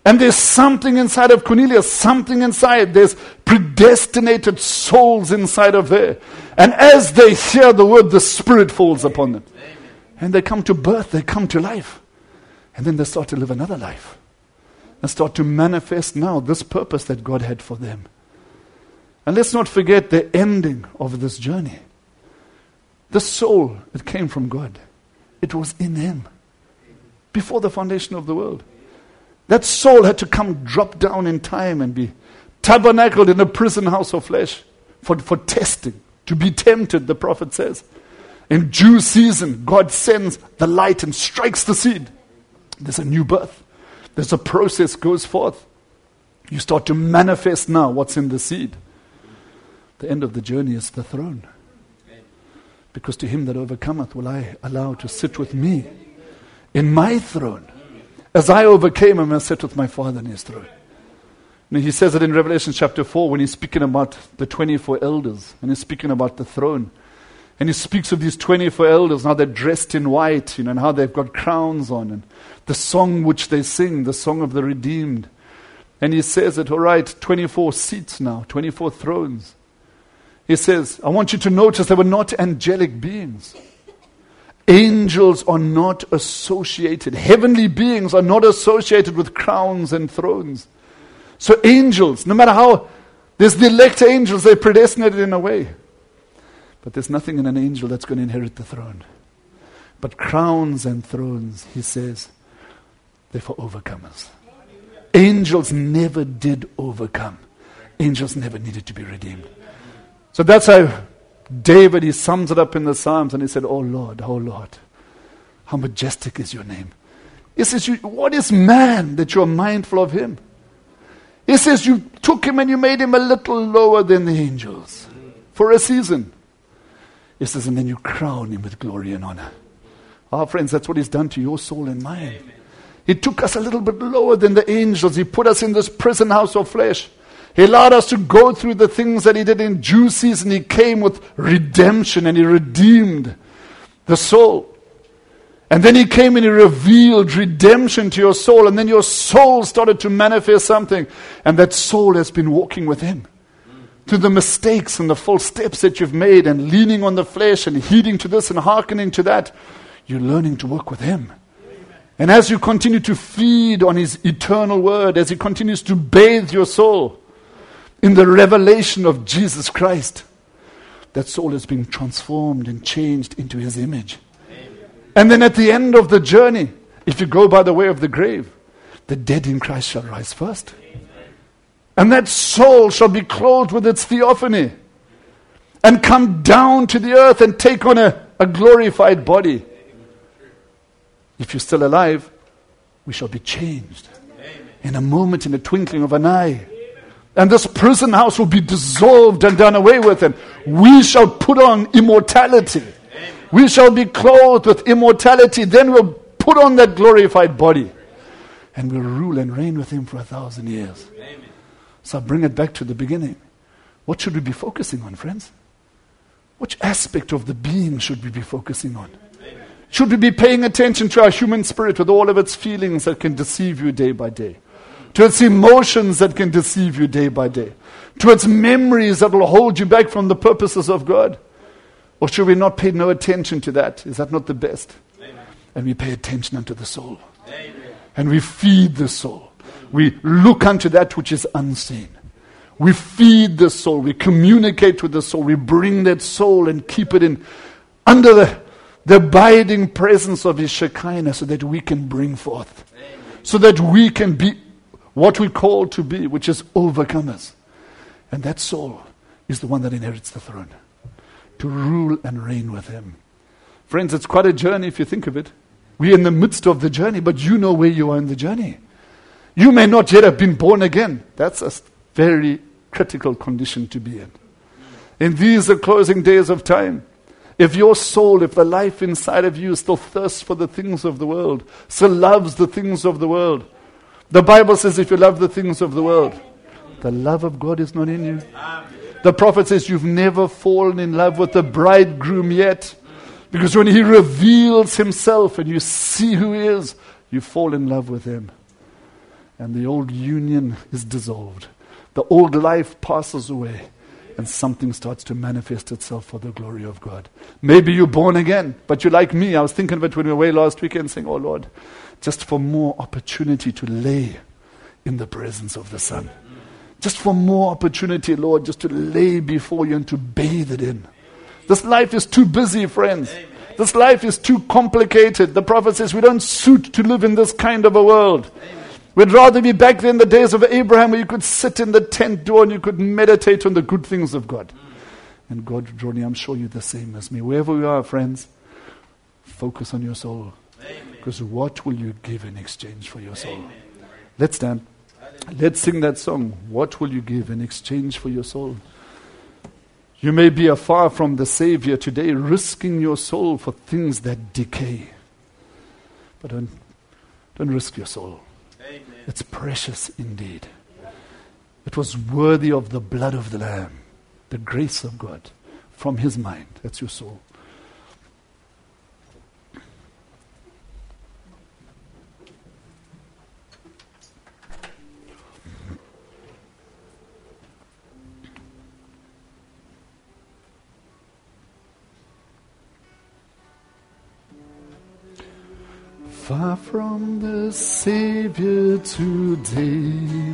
And there's something inside of Cornelius, something inside. There's predestinated souls inside of there. And as they hear the word, the Spirit falls upon them. And they come to birth, they come to life. And then they start to live another life. And start to manifest now this purpose that God had for them. And let's not forget the ending of this journey. The soul, it came from God. It was in Him. Before the foundation of the world. That soul had to come drop down in time and be tabernacled in a prison house of flesh for testing. To be tempted, the prophet says. In due season, God sends the light and strikes the seed. There's a new birth. There's a process goes forth. You start to manifest now what's in the seed. The end of the journey is the throne. Because to him that overcometh will I allow to sit with me in my throne. As I overcame him, I sat with my Father in his throne. Now he says it in Revelation chapter 4 when he's speaking about the 24 elders. And he's speaking about the throne. And he speaks of these 24 elders, how they're dressed in white, and how they've got crowns on. And the song which they sing, the song of the redeemed. And he says that, all right, 24 seats now, 24 thrones. He says, I want you to notice they were not angelic beings. Angels are not associated. Heavenly beings are not associated with crowns and thrones. So angels, no matter how, there's the elect angels, they're predestinated in a way. But there's nothing in an angel that's going to inherit the throne. But crowns and thrones, he says, they're for overcomers. Angels never did overcome. Angels never needed to be redeemed. So that's how David, he sums it up in the Psalms, and he said, oh Lord, how majestic is your name. He says, what is man that you're mindful of him? He says, you took him and you made him a little lower than the angels for a season. He says, and then you crown him with glory and honor. Our friends, that's what he's done to your soul and mine. Amen. He took us a little bit lower than the angels. He put us in this prison house of flesh. He allowed us to go through the things that he did in due season. He came with redemption and he redeemed the soul. And then he came and he revealed redemption to your soul. And then your soul started to manifest something. And that soul has been walking with him. Through the mistakes and the false steps that you've made and leaning on the flesh and heeding to this and hearkening to that, you're learning to work with him. And as you continue to feed on his eternal word, as he continues to bathe your soul in the revelation of Jesus Christ, that soul is being transformed and changed into his image. And then at the end of the journey, if you go by the way of the grave, the dead in Christ shall rise first. And that soul shall be clothed with its theophany and come down to the earth and take on a glorified body. If you're still alive, we shall be changed in a moment, in a twinkling of an eye. And this prison house will be dissolved and done away with, and we shall put on immortality. We shall be clothed with immortality. Then we'll put on that glorified body and we'll rule and reign with him for 1,000 years. Amen. So I'll bring it back to the beginning. What should we be focusing on, friends? Which aspect of the being should we be focusing on? Amen. Should we be paying attention to our human spirit with all of its feelings that can deceive you day by day? To its emotions that can deceive you day by day? To its memories that will hold you back from the purposes of God? Or should we not pay no attention to that? Is that not the best? Amen. And we pay attention unto the soul. Amen. And we feed the soul. We look unto that which is unseen. We feed the soul. We communicate with the soul. We bring that soul and keep it in under the abiding presence of his Shekinah, so that we can bring forth. Amen. So that we can be what we call to be, which is overcomers. And that soul is the one that inherits the throne, to rule and reign with him. Friends, it's quite a journey if you think of it. We're in the midst of the journey, but you know where you are in the journey. You may not yet have been born again. That's a very critical condition to be in. In these closing days of time, if your soul, if the life inside of you still thirsts for the things of the world, still loves the things of the world, the Bible says if you love the things of the world, the love of God is not in you. The prophet says you've never fallen in love with the bridegroom yet. Because when he reveals himself and you see who he is, you fall in love with him. and the old union is dissolved. The old life passes away, and something starts to manifest itself for the glory of God. Maybe you're born again, but you're like me. I was thinking of it when we were away last weekend, saying, oh Lord, just for more opportunity to lay in the presence of the Son. Just for more opportunity, Lord, just to lay before you and to bathe it in. This life is too busy, friends. Amen. This life is too complicated. The prophet says we don't suit to live in this kind of a world. Amen. We'd rather be back there in the days of Abraham where you could sit in the tent door and you could meditate on the good things of God. And God, Johnny, I'm sure you're the same as me. Wherever we are, friends, focus on your soul. Because what will you give in exchange for your soul? Amen. Let's stand. Let's sing that song. What will you give in exchange for your soul? You may be afar from the Savior today, risking your soul for things that decay. But don't risk your soul. Amen. It's precious indeed. It was worthy of the blood of the Lamb, the grace of God from His mind. That's your soul. Far from the Savior today,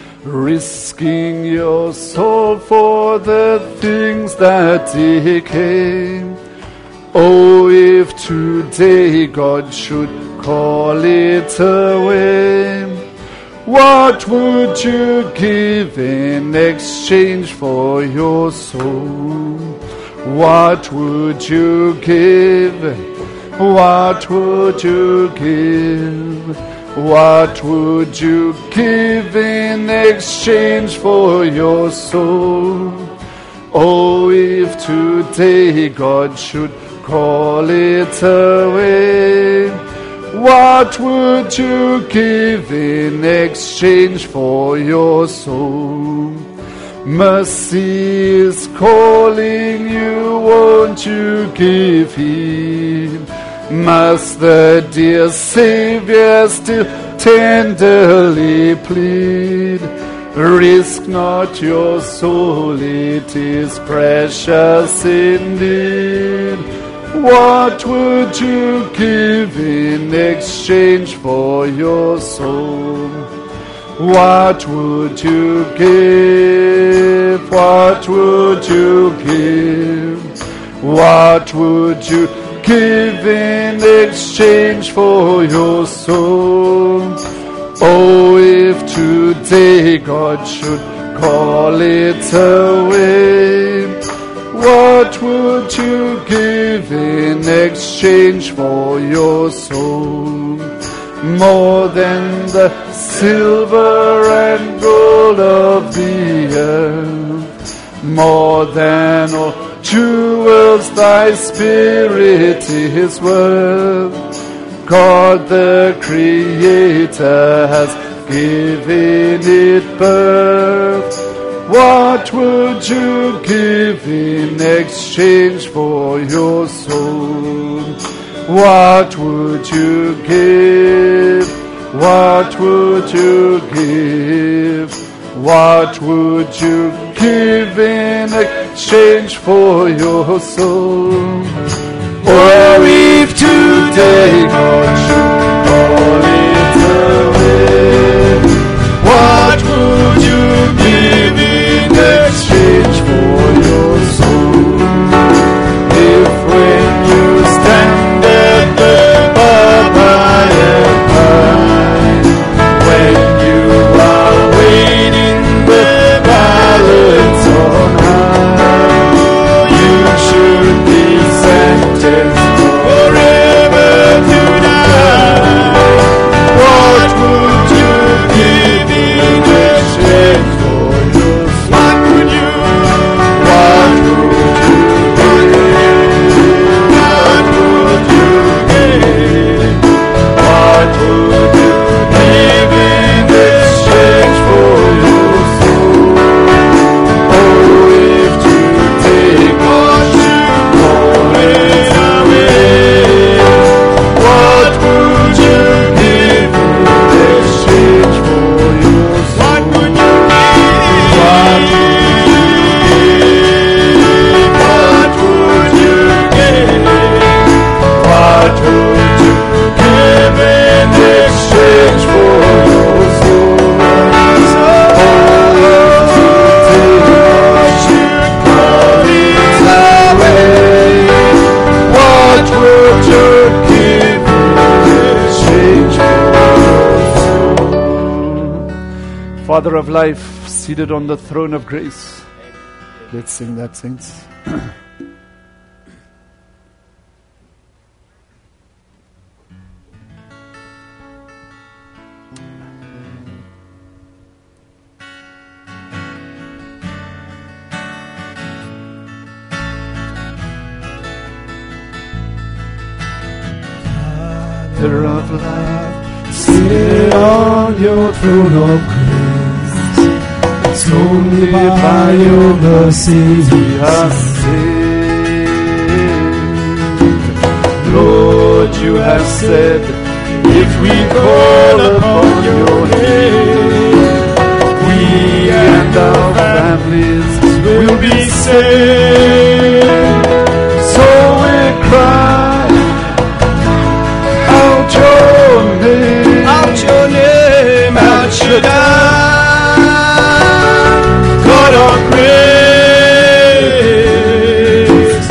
risking your soul for the things that decay. Oh, if today God should call it away, what would you give in exchange for your soul? What would you give? What would you give? What would you give in exchange for your soul? Oh, if today God should call it away, what would you give in exchange for your soul? Mercy is calling you, won't you give heed? Must the dear Savior still tenderly plead? Risk not your soul, it is precious indeed. What would you give in exchange for your soul? What would you give? What would you give? What would you give in exchange for your soul? Oh, if today God should call it away, what would you give in exchange for your soul? More than the silver and gold of the earth, more than all jewels thy spirit is worth. God the Creator has given it birth. What would you give in exchange for your soul? What would you give? What would you give? What would you give in exchange for your soul? Oh, if today God should call it away, what would you give in exchange for your soul? If when you stand at the bar by and by, when you are waiting the balance on high, you should be sentenced forever to die. life, seated on the throne of grace. Let's sing that, saints. Father of life, sit on your throne of grace. It's only by your mercy we are saved. Lord, you have said, if we call upon your name, we and our families will be saved. So we cry out your name, El Shaddai, God of grace,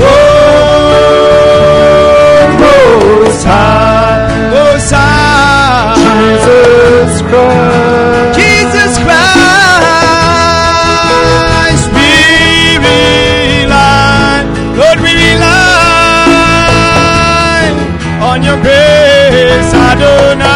Lord Most High, Most High, Jesus Christ, Jesus Christ, we rely, Lord, we rely on your grace, Adonai.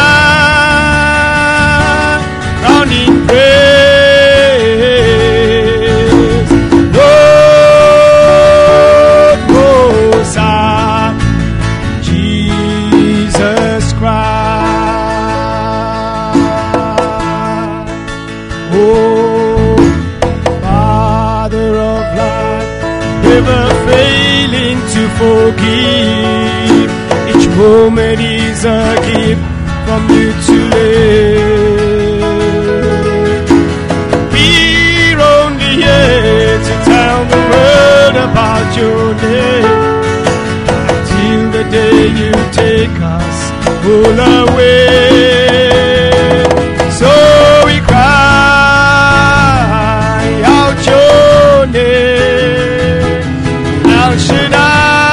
Forgive. Each moment is a gift from you to live. We're only here to tell the world about your name, until the day you take us all away. So we cry out your name, El Shaddai,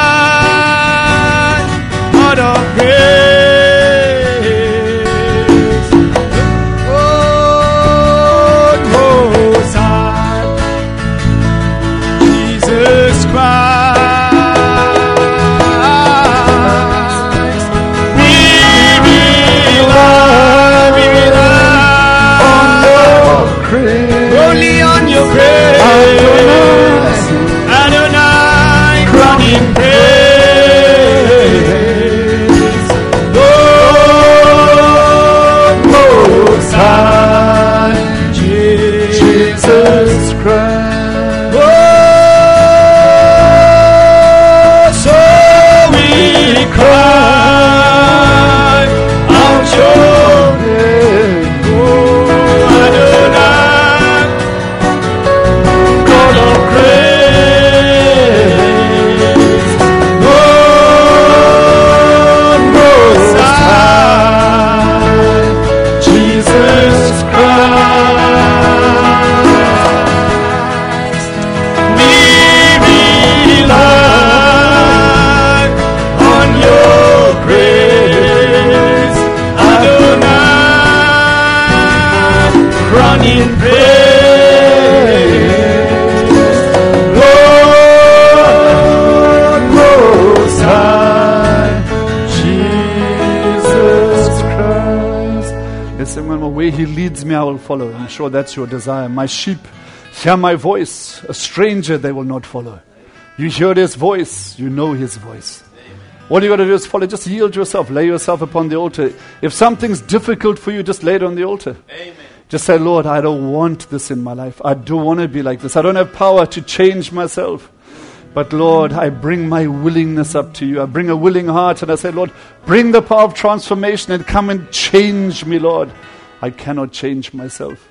where he leads me, I will follow. I'm sure that's your desire. My sheep hear my voice. A stranger they will not follow. You hear his voice. You know his voice. All you got to do is follow. Just yield yourself. Lay yourself upon the altar. If something's difficult for you, just lay it on the altar. Amen. Just say, Lord, I don't want this in my life. I don't want to be like this. I don't have power to change myself. But Lord, I bring my willingness up to you. I bring a willing heart and I say, Lord, bring the power of transformation and come and change me, Lord. I cannot change myself.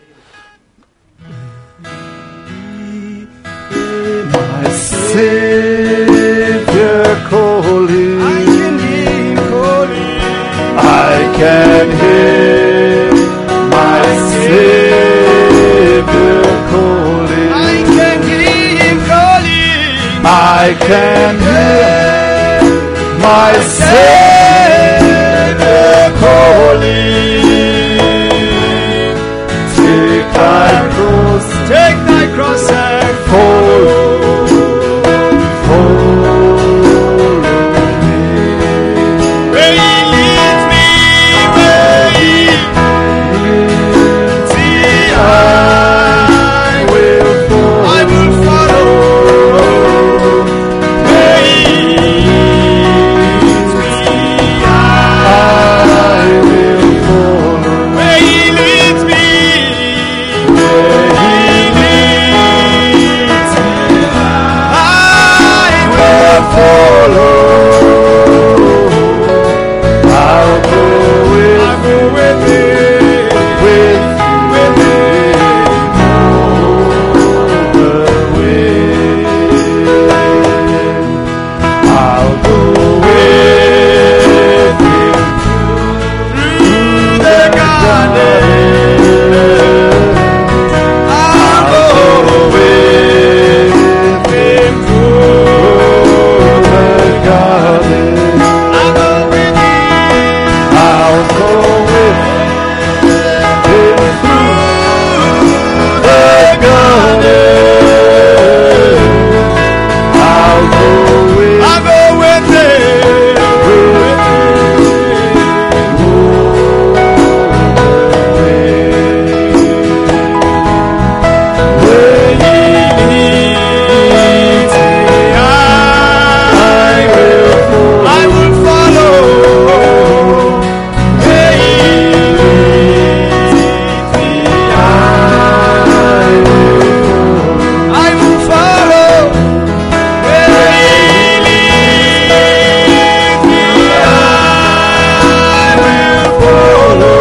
My Savior calling, I can hear him calling. I can hear my Savior calling. I can hear him calling. I can hear my Savior calling. Take thy cross, take thy cross and follow. Where he leads me, where he leads me, I will follow. Where he leads me, I will follow. Where he leads me, follow. I'll go with him, with him all the way. I'll go with him through the garden. I'll go with him through the garden. I'll go with him. I'll go with him through the garden. I'll go with him. Where he leads me, I will follow. Where he leads me, I will follow. Where he leads me, I will follow.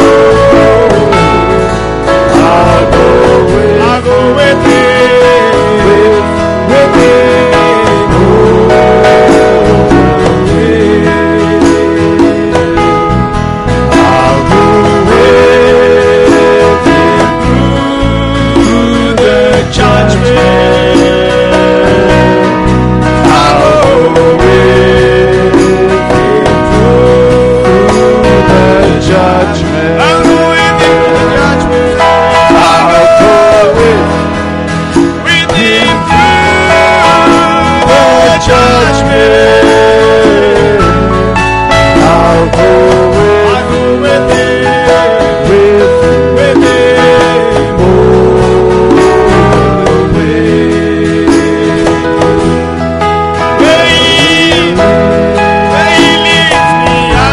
I'll go with him, with him all the way. I'll go with him through the judgment. I'll go with him through the judgment. I'll go with him through the judgment. I'll go with him through the judgment. I'll go with him, with him all the way. Where he leads me, I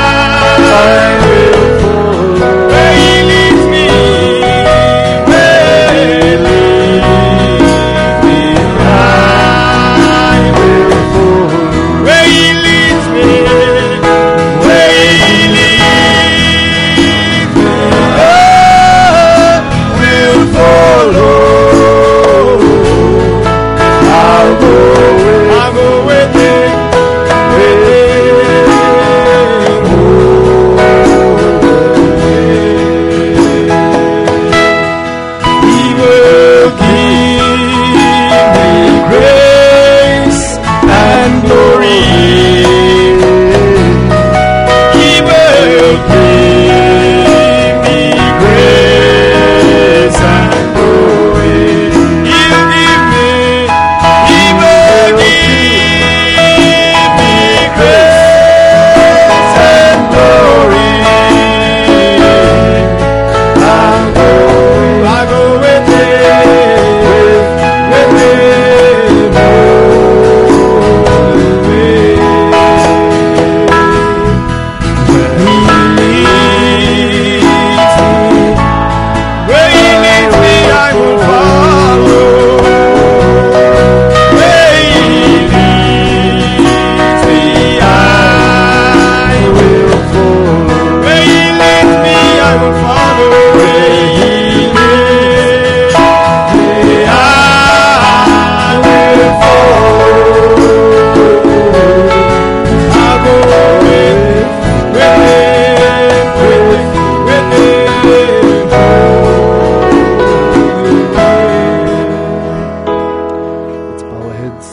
will follow. Where he leads me, where he leads me, I will follow. Where he leads me, where he leads me, I will follow. I'll go with him, with him all the way. He will give me grace and glory. He will give me grace and glory. He'll give me, he will give me grace and glory. I'll go with him, with him all the way. Where he leads me, I will follow. Where he leads me, I will follow. Where he leads me, I will follow. Where he leads me, I will follow. I'll go with him, with him all the way. Let's bow our heads.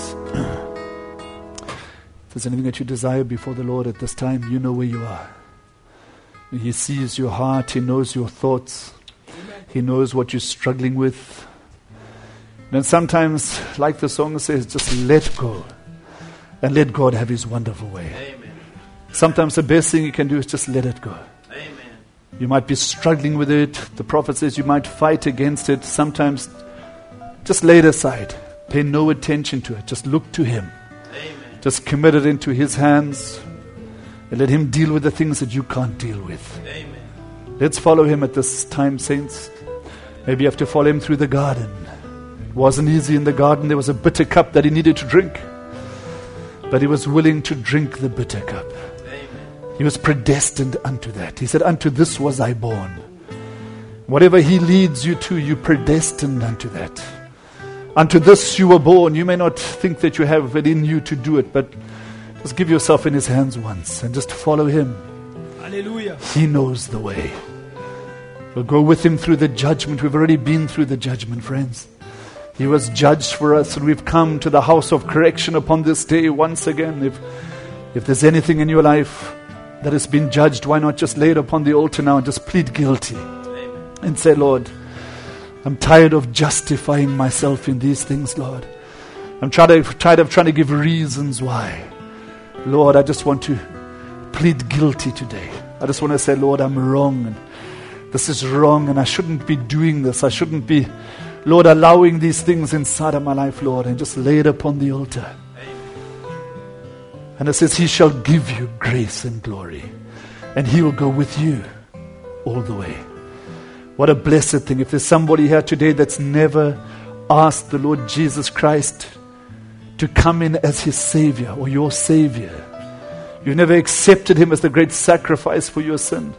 If there's anything that you desire before the Lord at this time, you know where you are. He sees your heart. He knows your thoughts. He knows what you're struggling with. And sometimes, like the song says, just let go and let God have His wonderful way. Amen. Sometimes the best thing you can do is just let it go. Amen. You might be struggling with it. The prophet says you might fight against it. Sometimes just lay it aside. Pay no attention to it. Just look to Him. Amen. Just commit it into His hands and let Him deal with the things that you can't deal with. Amen. Let's follow Him at this time, saints. Maybe you have to follow Him through the garden. It wasn't easy in the garden. There was a bitter cup that He needed to drink. But He was willing to drink the bitter cup. Amen. He was predestined unto that. He said, unto this was I born. Whatever He leads you to, you predestined unto that. Unto this you were born. You may not think that you have it in you to do it, but just give yourself in His hands once and just follow Him. Hallelujah. He knows the way. We'll go with Him through the judgment. We've already been through the judgment, friends. He was judged for us, and we've come to the house of correction upon this day once again. If there's anything in your life that has been judged, why not just lay it upon the altar now and just plead guilty? Amen. And say, Lord, I'm tired of justifying myself in these things, Lord. I'm tired of trying to give reasons why. Lord, I just want to plead guilty today. I just want to say, Lord, I'm wrong. And this is wrong, and I shouldn't be doing this. I shouldn't be, Lord, allowing these things inside of my life, Lord, and just lay it upon the altar. And it says, He shall give you grace and glory, and He will go with you all the way. What a blessed thing. If there's somebody here today that's never asked the Lord Jesus Christ to come in as His Savior or your Savior, you never accepted Him as the great sacrifice for your sin.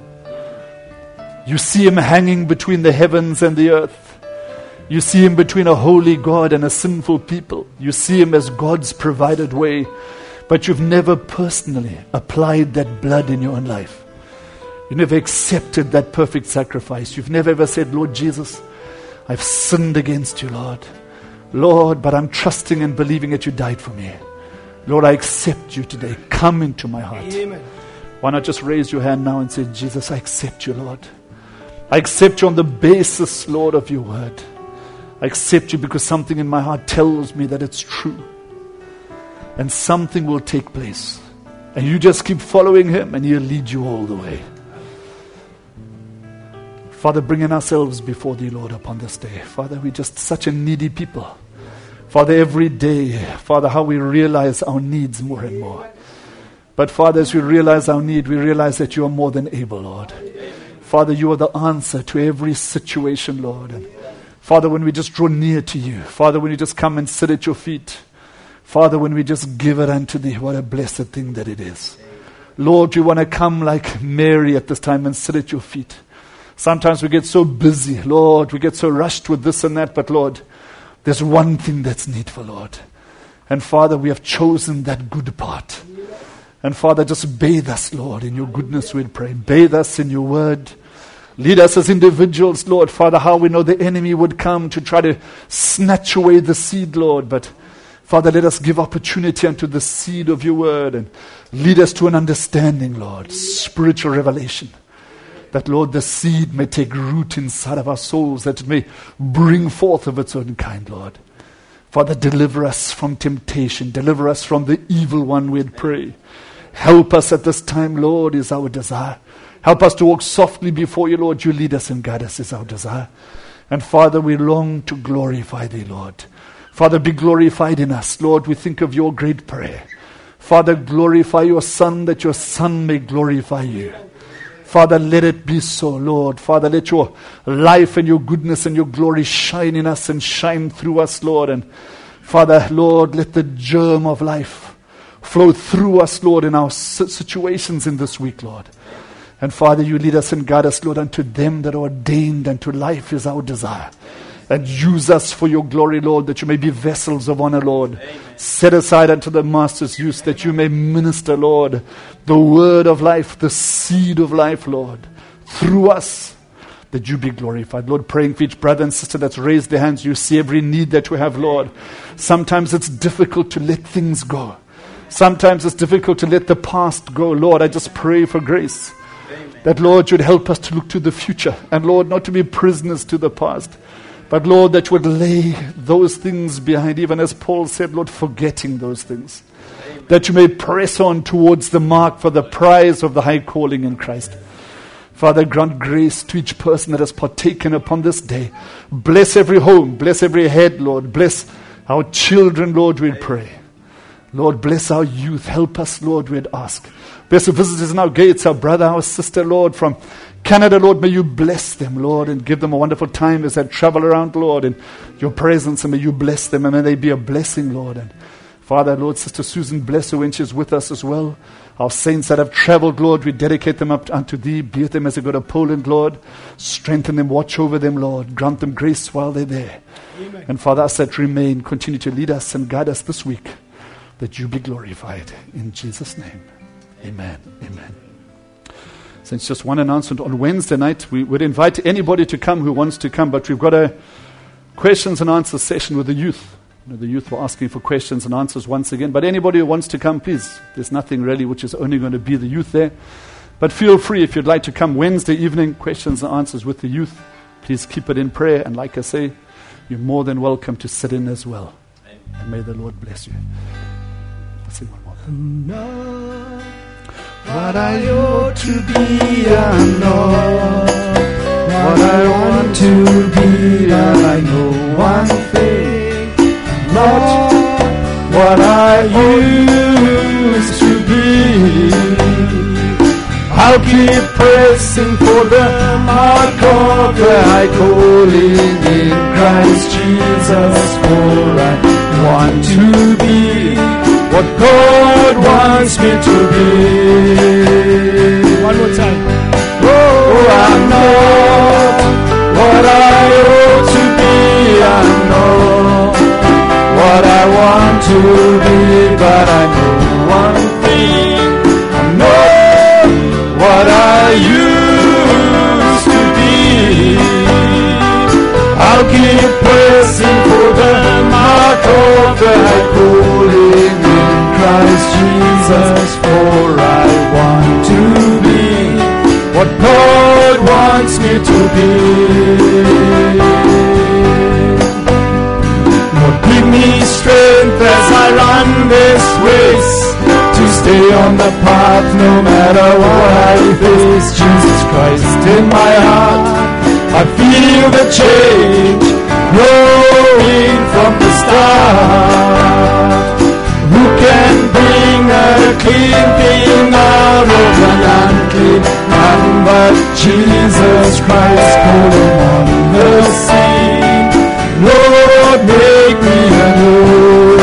You see Him hanging between the heavens and the earth. You see Him between a holy God and a sinful people. You see Him as God's provided way, but you've never personally applied that blood in your own life. You never accepted that perfect sacrifice. You've never ever said, Lord Jesus, I've sinned against you, Lord. Lord, but I'm trusting and believing that you died for me. Lord, I accept you today. Come into my heart. Amen. Why not just raise your hand now and say, Jesus, I accept you, Lord. I accept you on the basis, Lord, of your word. I accept you because something in my heart tells me that it's true. And something will take place. And you just keep following Him and He'll lead you all the way. Father, bringing ourselves before Thee, Lord, upon this day. Father, we're just such a needy people. Father, every day, Father, how we realize our needs more and more. But Father, as we realize our need, we realize that you are more than able, Lord. Father, you are the answer to every situation, Lord. And Father, when we just draw near to you, Father, when you just come and sit at your feet, Father, when we just give it unto Thee, what a blessed thing that it is. Lord, you want to come like Mary at this time and sit at your feet. Sometimes we get so busy, Lord, we get so rushed with this and that, but Lord, there's one thing that's needful, Lord. And Father, we have chosen that good part. And Father, just bathe us, Lord, in your goodness, we pray. Bathe us in your word. Lead us as individuals, Lord. Father, how we know the enemy would come to try to snatch away the seed, Lord. But Father, let us give opportunity unto the seed of your word and lead us to an understanding, Lord, spiritual revelation. That, Lord, the seed may take root inside of our souls, that it may bring forth of its own kind, Lord. Father, deliver us from temptation. Deliver us from the evil one, we'd pray. Help us at this time, Lord, is our desire. Help us to walk softly before you, Lord. You lead us and guide us is our desire. And Father, we long to glorify Thee, Lord. Father, be glorified in us. Lord, we think of your great prayer. Father, glorify your Son, that your Son may glorify you. Father, let it be so, Lord. Father, let your life and your goodness and your glory shine in us and shine through us, Lord. And Father, Lord, let the germ of life flow through us, Lord, in our situations in this week, Lord. And Father, you lead us and guide us, Lord, unto them that are ordained unto life is our desire. And use us for your glory, Lord, that you may be vessels of honor, Lord. Amen. Set aside unto the Master's use, that you may minister, Lord, the word of life, the seed of life, Lord, through us, that you be glorified. Lord, praying for each brother and sister that's raised their hands. You see every need that we have, Lord. Sometimes it's difficult to let things go. Sometimes it's difficult to let the past go. Lord, I just pray for grace. Amen. That, Lord, you'd help us to look to the future. And, Lord, not to be prisoners to the past. But, Lord, that you would lay those things behind, even as Paul said, Lord, forgetting those things. Amen. That you may press on towards the mark for the prize of the high calling in Christ. Father, grant grace to each person that has partaken upon this day. Bless every home. Bless every head, Lord. Bless our children, Lord, we'd pray. Lord, bless our youth. Help us, Lord, we'd ask. Bless the visitors in our gates, our brother, our sister, Lord, from Canada, Lord. May you bless them, Lord, and give them a wonderful time as they travel around, Lord, in your presence. And may you bless them, and may they be a blessing, Lord. And Father, Lord, Sister Susan, bless her when she's with us as well. Our saints that have traveled, Lord, we dedicate them up unto Thee. Be with them as they go to Poland, Lord. Strengthen them, watch over them, Lord. Grant them grace while they're there. Amen. And Father, us that remain, continue to lead us and guide us this week, that you be glorified. In Jesus' name, amen. Amen. So it's just one announcement. On Wednesday night, we would invite anybody to come who wants to come, but we've got a questions and answers session with the youth. The youth were asking for questions and answers once again. But anybody who wants to come, please. There's nothing really which is only going to be the youth there. But feel free if you'd like to come Wednesday evening, questions and answers with the youth. Please keep it in prayer. And like I say, you're more than welcome to sit in as well. Amen. And may the Lord bless you. I'll sing one more. I'm not what I ought to be. I'm not what I want to be. But I know one thing. Not what I used to be. I'll keep pressing for the mark of the high calling in Christ Jesus. For I want to be what God wants me to be. One more time. Oh, I'm not what I ought to be. I'm not what I want to be, but I know one thing. I'm not what I used to be. I'll keep pressing for the mark of the high calling in Christ Jesus. For I want to be what God wants me to be. Give me strength as I run this race, to stay on the path no matter what I face. Jesus Christ in my heart, I feel the change growing from the start. Who can bring a clean thing out of an unclean? None but Jesus Christ calling on the scene. Lord, make me anew.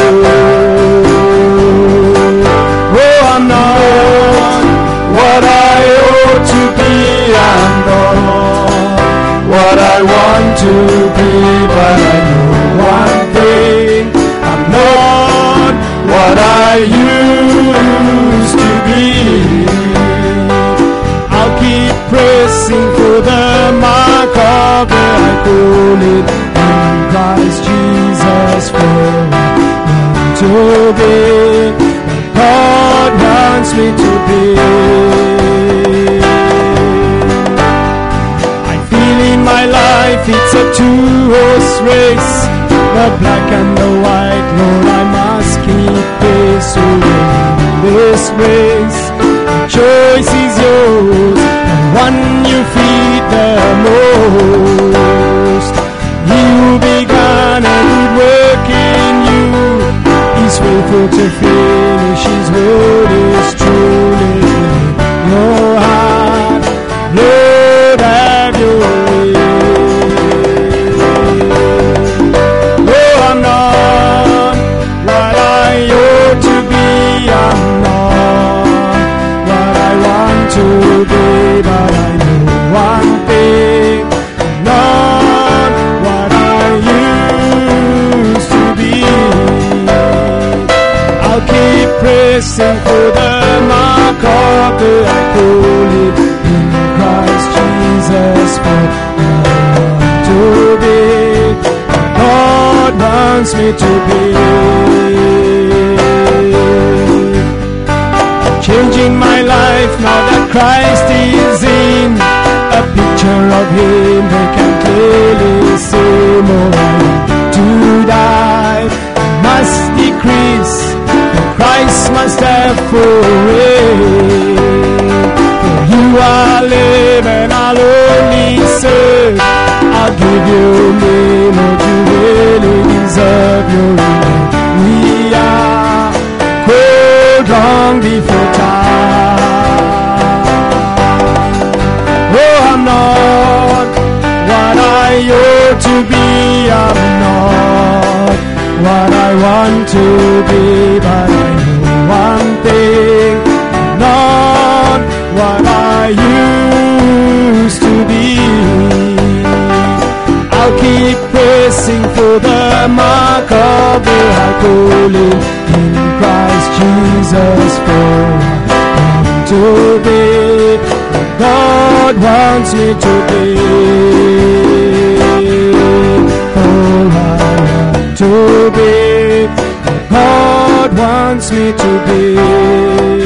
Oh, I'm not what I ought to be. I'm not what I want to be. But I know one thing. I'm not what I used to be. I'll keep pressing for the mark of the high calling Christ Jesus, for I want to be what God wants me to be. I feel in my life it's a two-horse race, the black and the white. Lord, I must keep pace. So in this race, the choice is yours, the one you feed the most. He who began a good work in you is faithful to finish. His word is truly in your heart. Lord, have your way. Oh, I'm not what I ought to be. I'm not what I want to be. But I know one thing. I'm not what I used to be. I'll keep pressing for the mark of the high calling in Christ Jesus. For I want to be what God wants me to be. Changing my life now that Christ is in of him, they can clearly see more I need to die. I must decrease, but Christ must have full reign. For you I live and I'll only serve. I'll give you me, Lord, you really deserve your reward. We are called long before time. Oh, I'm not what I ought to be. I'm not what I want to be, but I know one thing, not what I used to be. I'll keep pressing for the mark of the high calling in Christ Jesus, for I want to be what God wants me to be. For I want to be what God wants me to be.